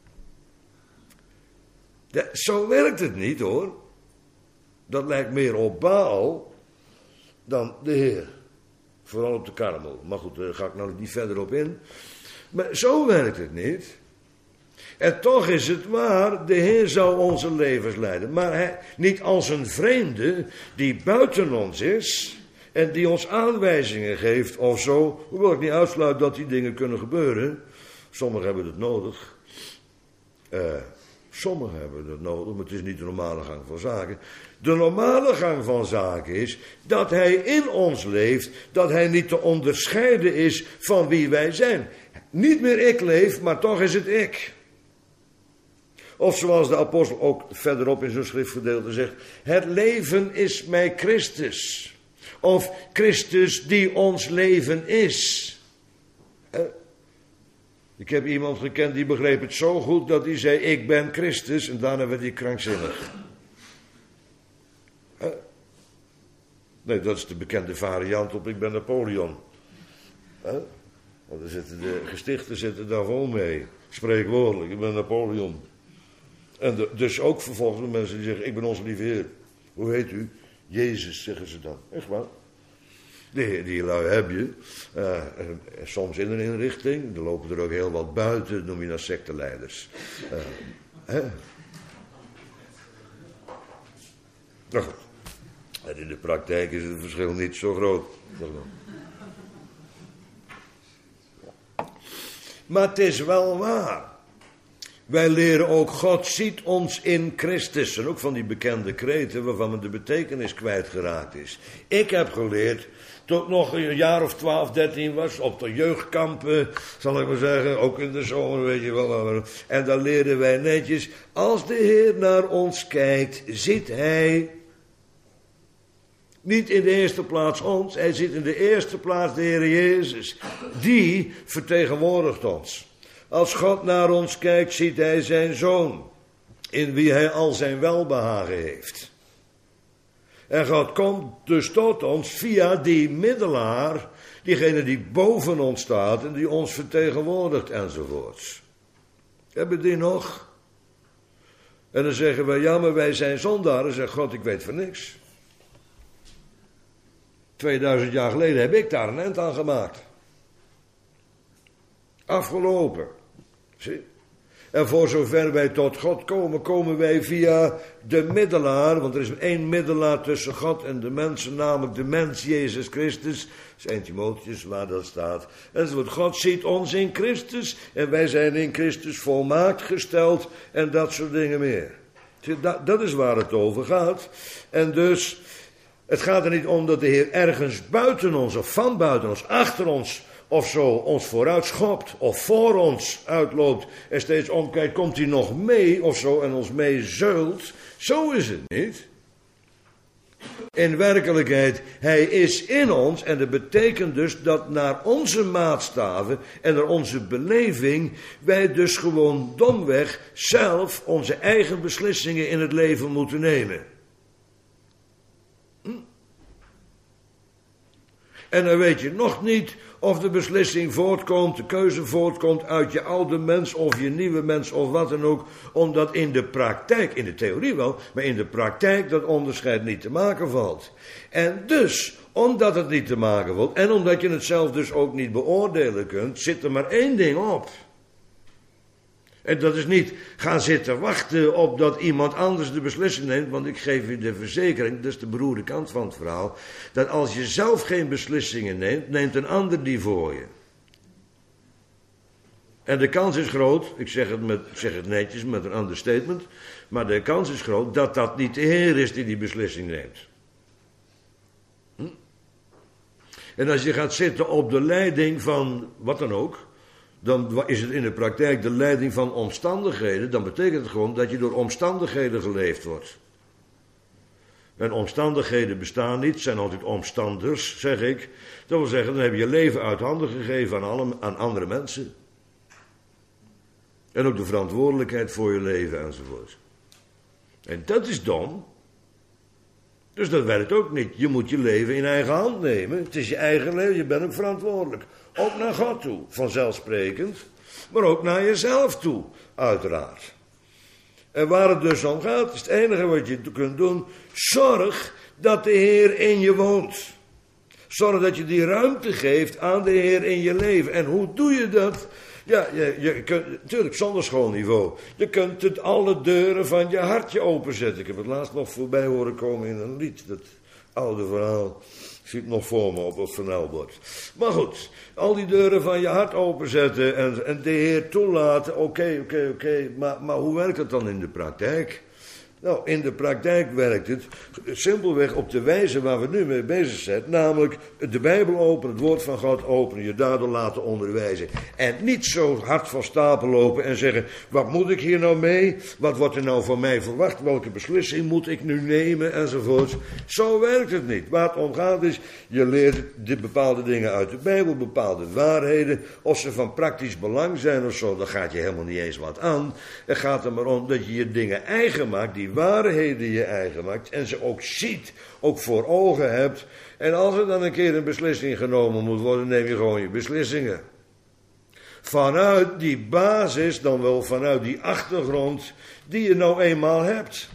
Ja, zo werkt het niet, hoor. Dat lijkt meer op Baal dan de Heer. Vooral op de Karmel. Maar goed, daar ga ik nou niet verder op in. Maar zo werkt het niet. En toch is het waar, de Heer zou onze levens leiden. Maar niet als een vreemde die buiten ons is en die ons aanwijzingen geeft of zo. Hoewel ik niet uitsluit dat die dingen kunnen gebeuren. Sommigen hebben het nodig. Sommigen hebben het nodig, maar het is niet de normale gang van zaken. De normale gang van zaken is dat hij in ons leeft, dat hij niet te onderscheiden is van wie wij zijn. Niet meer ik leef, maar toch is het ik. Of zoals de apostel ook verderop in zijn schriftgedeelte zegt, het leven is mij Christus. Of Christus die ons leven is. Ik heb iemand gekend die begreep het zo goed dat hij zei, ik ben Christus, en daarna werd hij krankzinnig. Nee, dat is de bekende variant op ik ben Napoleon. Want de gestichten zitten daar vol mee. Spreekwoordelijk, ik ben Napoleon. En dus ook vervolgens de mensen die zeggen, ik ben onze lieve Heer. Hoe heet u? Jezus, zeggen ze dan. Echt waar. Die lui heb je. Soms in een inrichting. Er lopen er ook heel wat buiten, noem je dan secteleiders. Nou goed. En in de praktijk is het verschil niet zo groot. Maar het is wel waar. Wij leren ook, God ziet ons in Christus. En ook van die bekende kreten waarvan men de betekenis kwijtgeraakt is. Ik heb geleerd, toen ik nog een jaar of 12, 13 was, op de jeugdkampen, zal ik maar zeggen, ook in de zomer, weet je wel. En dan leerden wij netjes, als de Heer naar ons kijkt, ziet hij niet in de eerste plaats ons, hij ziet in de eerste plaats de Heer Jezus. Die vertegenwoordigt ons. Als God naar ons kijkt, ziet hij zijn Zoon, in wie hij al zijn welbehagen heeft. En God komt dus tot ons via die middelaar, diegene die boven ons staat en die ons vertegenwoordigt enzovoorts. Hebben die nog? En dan zeggen wij, ja, maar wij zijn zondaren. Zegt God, ik weet van niks. 2000 jaar geleden heb ik daar een eind aan gemaakt. Afgelopen. Zie? En voor zover wij tot God komen, komen wij via de middelaar. Want er is één middelaar tussen God en de mensen, namelijk de mens Jezus Christus. Dat is 1 Timotheüs waar dat staat. En God ziet ons in Christus en wij zijn in Christus volmaakt gesteld en dat soort dingen meer. Zie, dat is waar het over gaat. En dus, het gaat er niet om dat de Heer ergens buiten ons of van buiten ons, achter ons of zo ons vooruit schopt of voor ons uitloopt en steeds omkijkt, komt hij nog mee of zo en ons meezeult. Zo is het niet. In werkelijkheid, hij is in ons en dat betekent dus dat naar onze maatstaven en naar onze beleving wij dus gewoon domweg zelf onze eigen beslissingen in het leven moeten nemen. En dan weet je nog niet of de beslissing voortkomt, de keuze voortkomt uit je oude mens of je nieuwe mens of wat dan ook. Omdat in de praktijk, in de theorie wel, maar in de praktijk dat onderscheid niet te maken valt. En dus, omdat het niet te maken valt en omdat je het zelf dus ook niet beoordelen kunt, zit er maar één ding op. En dat is niet gaan zitten wachten op dat iemand anders de beslissing neemt, want ik geef u de verzekering, dat is de beroerde kant van het verhaal, dat als je zelf geen beslissingen neemt, neemt een ander die voor je. En de kans is groot, ik zeg het netjes met een understatement, maar de kans is groot dat dat niet de Heer is die die beslissing neemt. En als je gaat zitten op de leiding van wat dan ook, dan is het in de praktijk de leiding van omstandigheden. Dan betekent het gewoon dat je door omstandigheden geleefd wordt. En omstandigheden bestaan niet, zijn altijd omstanders, zeg ik. Dat wil zeggen, dan heb je je leven uit handen gegeven aan andere mensen. En ook de verantwoordelijkheid voor je leven enzovoort. En dat is dom. Dus dat werkt ook niet. Je moet je leven in eigen hand nemen. Het is je eigen leven, je bent ook verantwoordelijk. Ook naar God toe, vanzelfsprekend. Maar ook naar jezelf toe, uiteraard. En waar het dus om gaat, is het enige wat je kunt doen. Zorg dat de Heer in je woont. Zorg dat je die ruimte geeft aan de Heer in je leven. En hoe doe je dat? Ja, je kunt, natuurlijk zonder schoolniveau. Je kunt het alle deuren van je hartje openzetten. Ik heb het laatst nog voorbij horen komen in een lied. Dat oude verhaal. Ik zie het nog voor me op het vermelbord. Maar goed, al die deuren van je hart openzetten en de Heer toelaten. Oké. Maar hoe werkt het dan in de praktijk? Nou, in de praktijk werkt het simpelweg op de wijze waar we nu mee bezig zijn. Namelijk de Bijbel openen, het woord van God openen, je daardoor laten onderwijzen. En niet zo hard van stapel lopen en zeggen, wat moet ik hier nou mee? Wat wordt er nou van mij verwacht? Welke beslissing moet ik nu nemen? Enzovoort. Zo werkt het niet. Waar het om gaat is, je leert de bepaalde dingen uit de Bijbel, bepaalde waarheden. Of ze van praktisch belang zijn of zo, dan gaat je helemaal niet eens wat aan. Het gaat er maar om dat je je dingen eigen maakt, die waarheden je eigen maakt en ze ook ziet, ook voor ogen hebt. En als er dan een keer een beslissing genomen moet worden, neem je gewoon je beslissingen. Vanuit die basis, dan wel vanuit die achtergrond die je nou eenmaal hebt.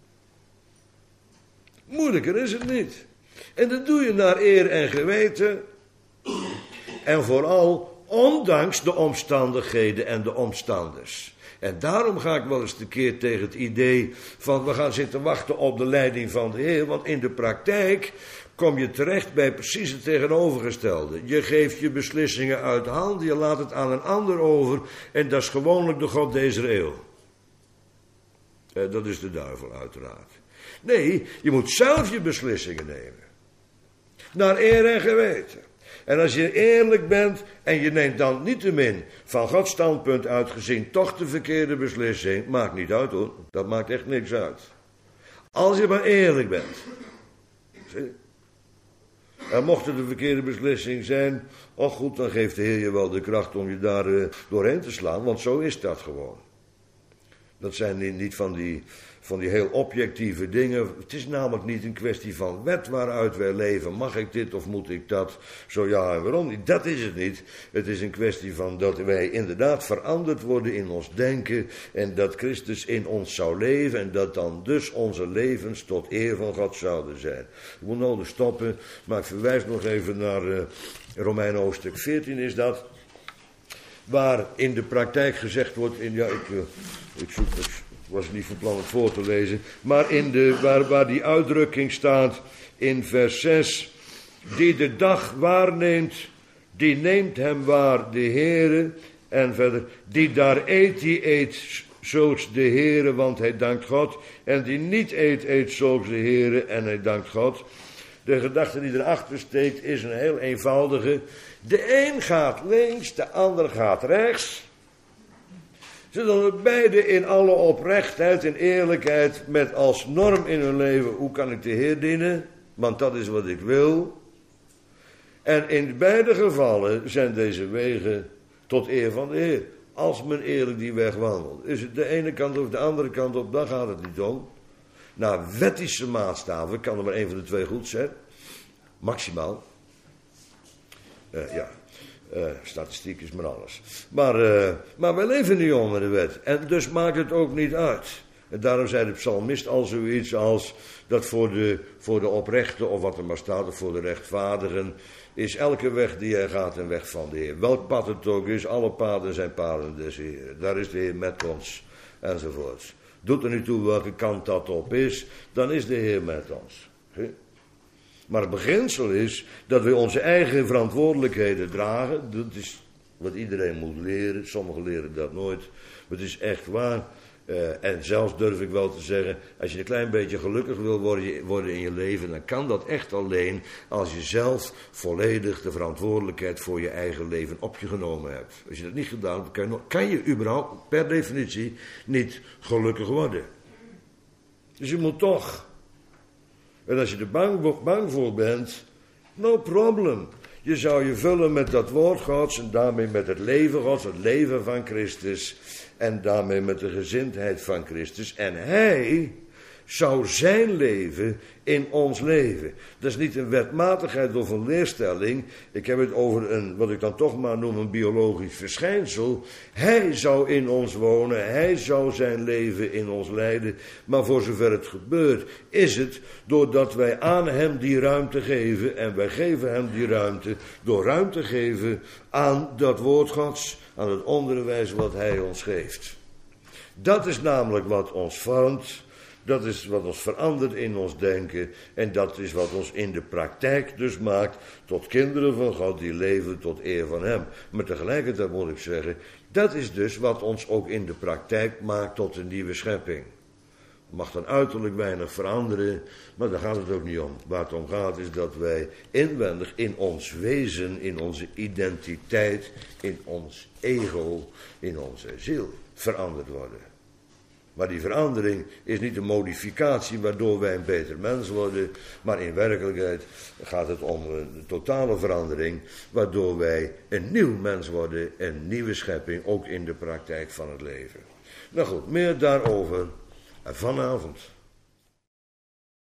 Moeilijker is het niet. En dat doe je naar eer en geweten. En vooral ondanks de omstandigheden en de omstanders. En daarom ga ik wel eens tekeer tegen het idee van we gaan zitten wachten op de leiding van de Heer. Want in de praktijk kom je terecht bij precies het tegenovergestelde. Je geeft je beslissingen uit de hand, je laat het aan een ander over. En dat is gewoonlijk de god deze eeuw. Dat is de duivel uiteraard. Nee, je moet zelf je beslissingen nemen. Naar eer en geweten. En als je eerlijk bent en je neemt dan niettemin van Gods standpunt uitgezien toch de verkeerde beslissing, maakt niet uit hoor, dat maakt echt niks uit. Als je maar eerlijk bent. Zie? En mocht het de verkeerde beslissing zijn, oh goed, dan geeft de Heer je wel de kracht om je daar doorheen te slaan, want zo is dat gewoon. Dat zijn niet van die heel objectieve dingen. Het is namelijk niet een kwestie van wet waaruit wij leven. Mag ik dit of moet ik dat? Zo ja en waarom niet? Dat is het niet. Het is een kwestie van dat wij inderdaad veranderd worden in ons denken. En dat Christus in ons zou leven. En dat dan dus onze levens tot eer van God zouden zijn. Ik moet nodig stoppen. Maar ik verwijs nog even naar Romeinen hoofdstuk 14 is dat. Waar in de praktijk gezegd wordt. Ik was niet van plan het voor te lezen. Maar waar die uitdrukking staat in vers 6. Die de dag waarneemt, die neemt hem waar de Heere. En verder, die daar eet, die eet zulks de Heere, want hij dankt God. En die niet eet, eet zulks de Heere en hij dankt God. De gedachte die erachter steekt is een heel eenvoudige. De een gaat links, de ander gaat rechts. Ze doen beide in alle oprechtheid en eerlijkheid met als norm in hun leven, hoe kan ik de Heer dienen? Want dat is wat ik wil. En in beide gevallen zijn deze wegen tot eer van de Heer. Als men eerlijk die weg wandelt. Is het de ene kant of de andere kant op, dan gaat het niet om. Naar wettische maatstaven kan er maar één van de twee goed zijn. Maximaal. Statistiek is maar alles. Maar wij leven niet onder de wet. En dus maakt het ook niet uit. En daarom zei de psalmist al zoiets als dat voor de oprechte, of wat er maar staat, of voor de rechtvaardigen, is elke weg die hij gaat een weg van de Heer. Welk pad het ook is, alle paden zijn paden des Heeren. Daar is de Heer met ons, enzovoorts. Doet er niet toe welke kant dat op is, dan is de Heer met ons. Maar het beginsel is dat we onze eigen verantwoordelijkheden dragen. Dat is wat iedereen moet leren. Sommigen leren dat nooit. Maar het is echt waar. En zelfs durf ik wel te zeggen, als je een klein beetje gelukkig wil worden in je leven, dan kan dat echt alleen als je zelf volledig de verantwoordelijkheid voor je eigen leven op je genomen hebt. Als je dat niet gedaan hebt, kan je überhaupt per definitie niet gelukkig worden. Dus je moet toch. En als je er bang voor bent, no problem. Je zou je vullen met dat woord Gods en daarmee met het leven Gods, het leven van Christus. En daarmee met de gezindheid van Christus. En hij zou zijn leven in ons leven. Dat is niet een wetmatigheid of een leerstelling. Ik heb het over een, wat ik dan toch maar noem, een biologisch verschijnsel. Hij zou in ons wonen. Hij zou zijn leven in ons leiden. Maar voor zover het gebeurt, is het doordat wij aan hem die ruimte geven. En wij geven hem die ruimte door ruimte geven aan dat woord Gods. Aan het onderwijs wat hij ons geeft. Dat is namelijk wat ons vormt. Dat is wat ons verandert in ons denken. En dat is wat ons in de praktijk dus maakt tot kinderen van God die leven tot eer van hem. Maar tegelijkertijd moet ik zeggen, dat is dus wat ons ook in de praktijk maakt tot een nieuwe schepping. Het mag dan uiterlijk weinig veranderen, maar daar gaat het ook niet om. Waar het om gaat is dat wij inwendig in ons wezen, in onze identiteit, in ons ego, in onze ziel veranderd worden. Maar die verandering is niet een modificatie waardoor wij een beter mens worden, maar in werkelijkheid gaat het om een totale verandering waardoor wij een nieuw mens worden, een nieuwe schepping, ook in de praktijk van het leven. Nou goed, meer daarover vanavond.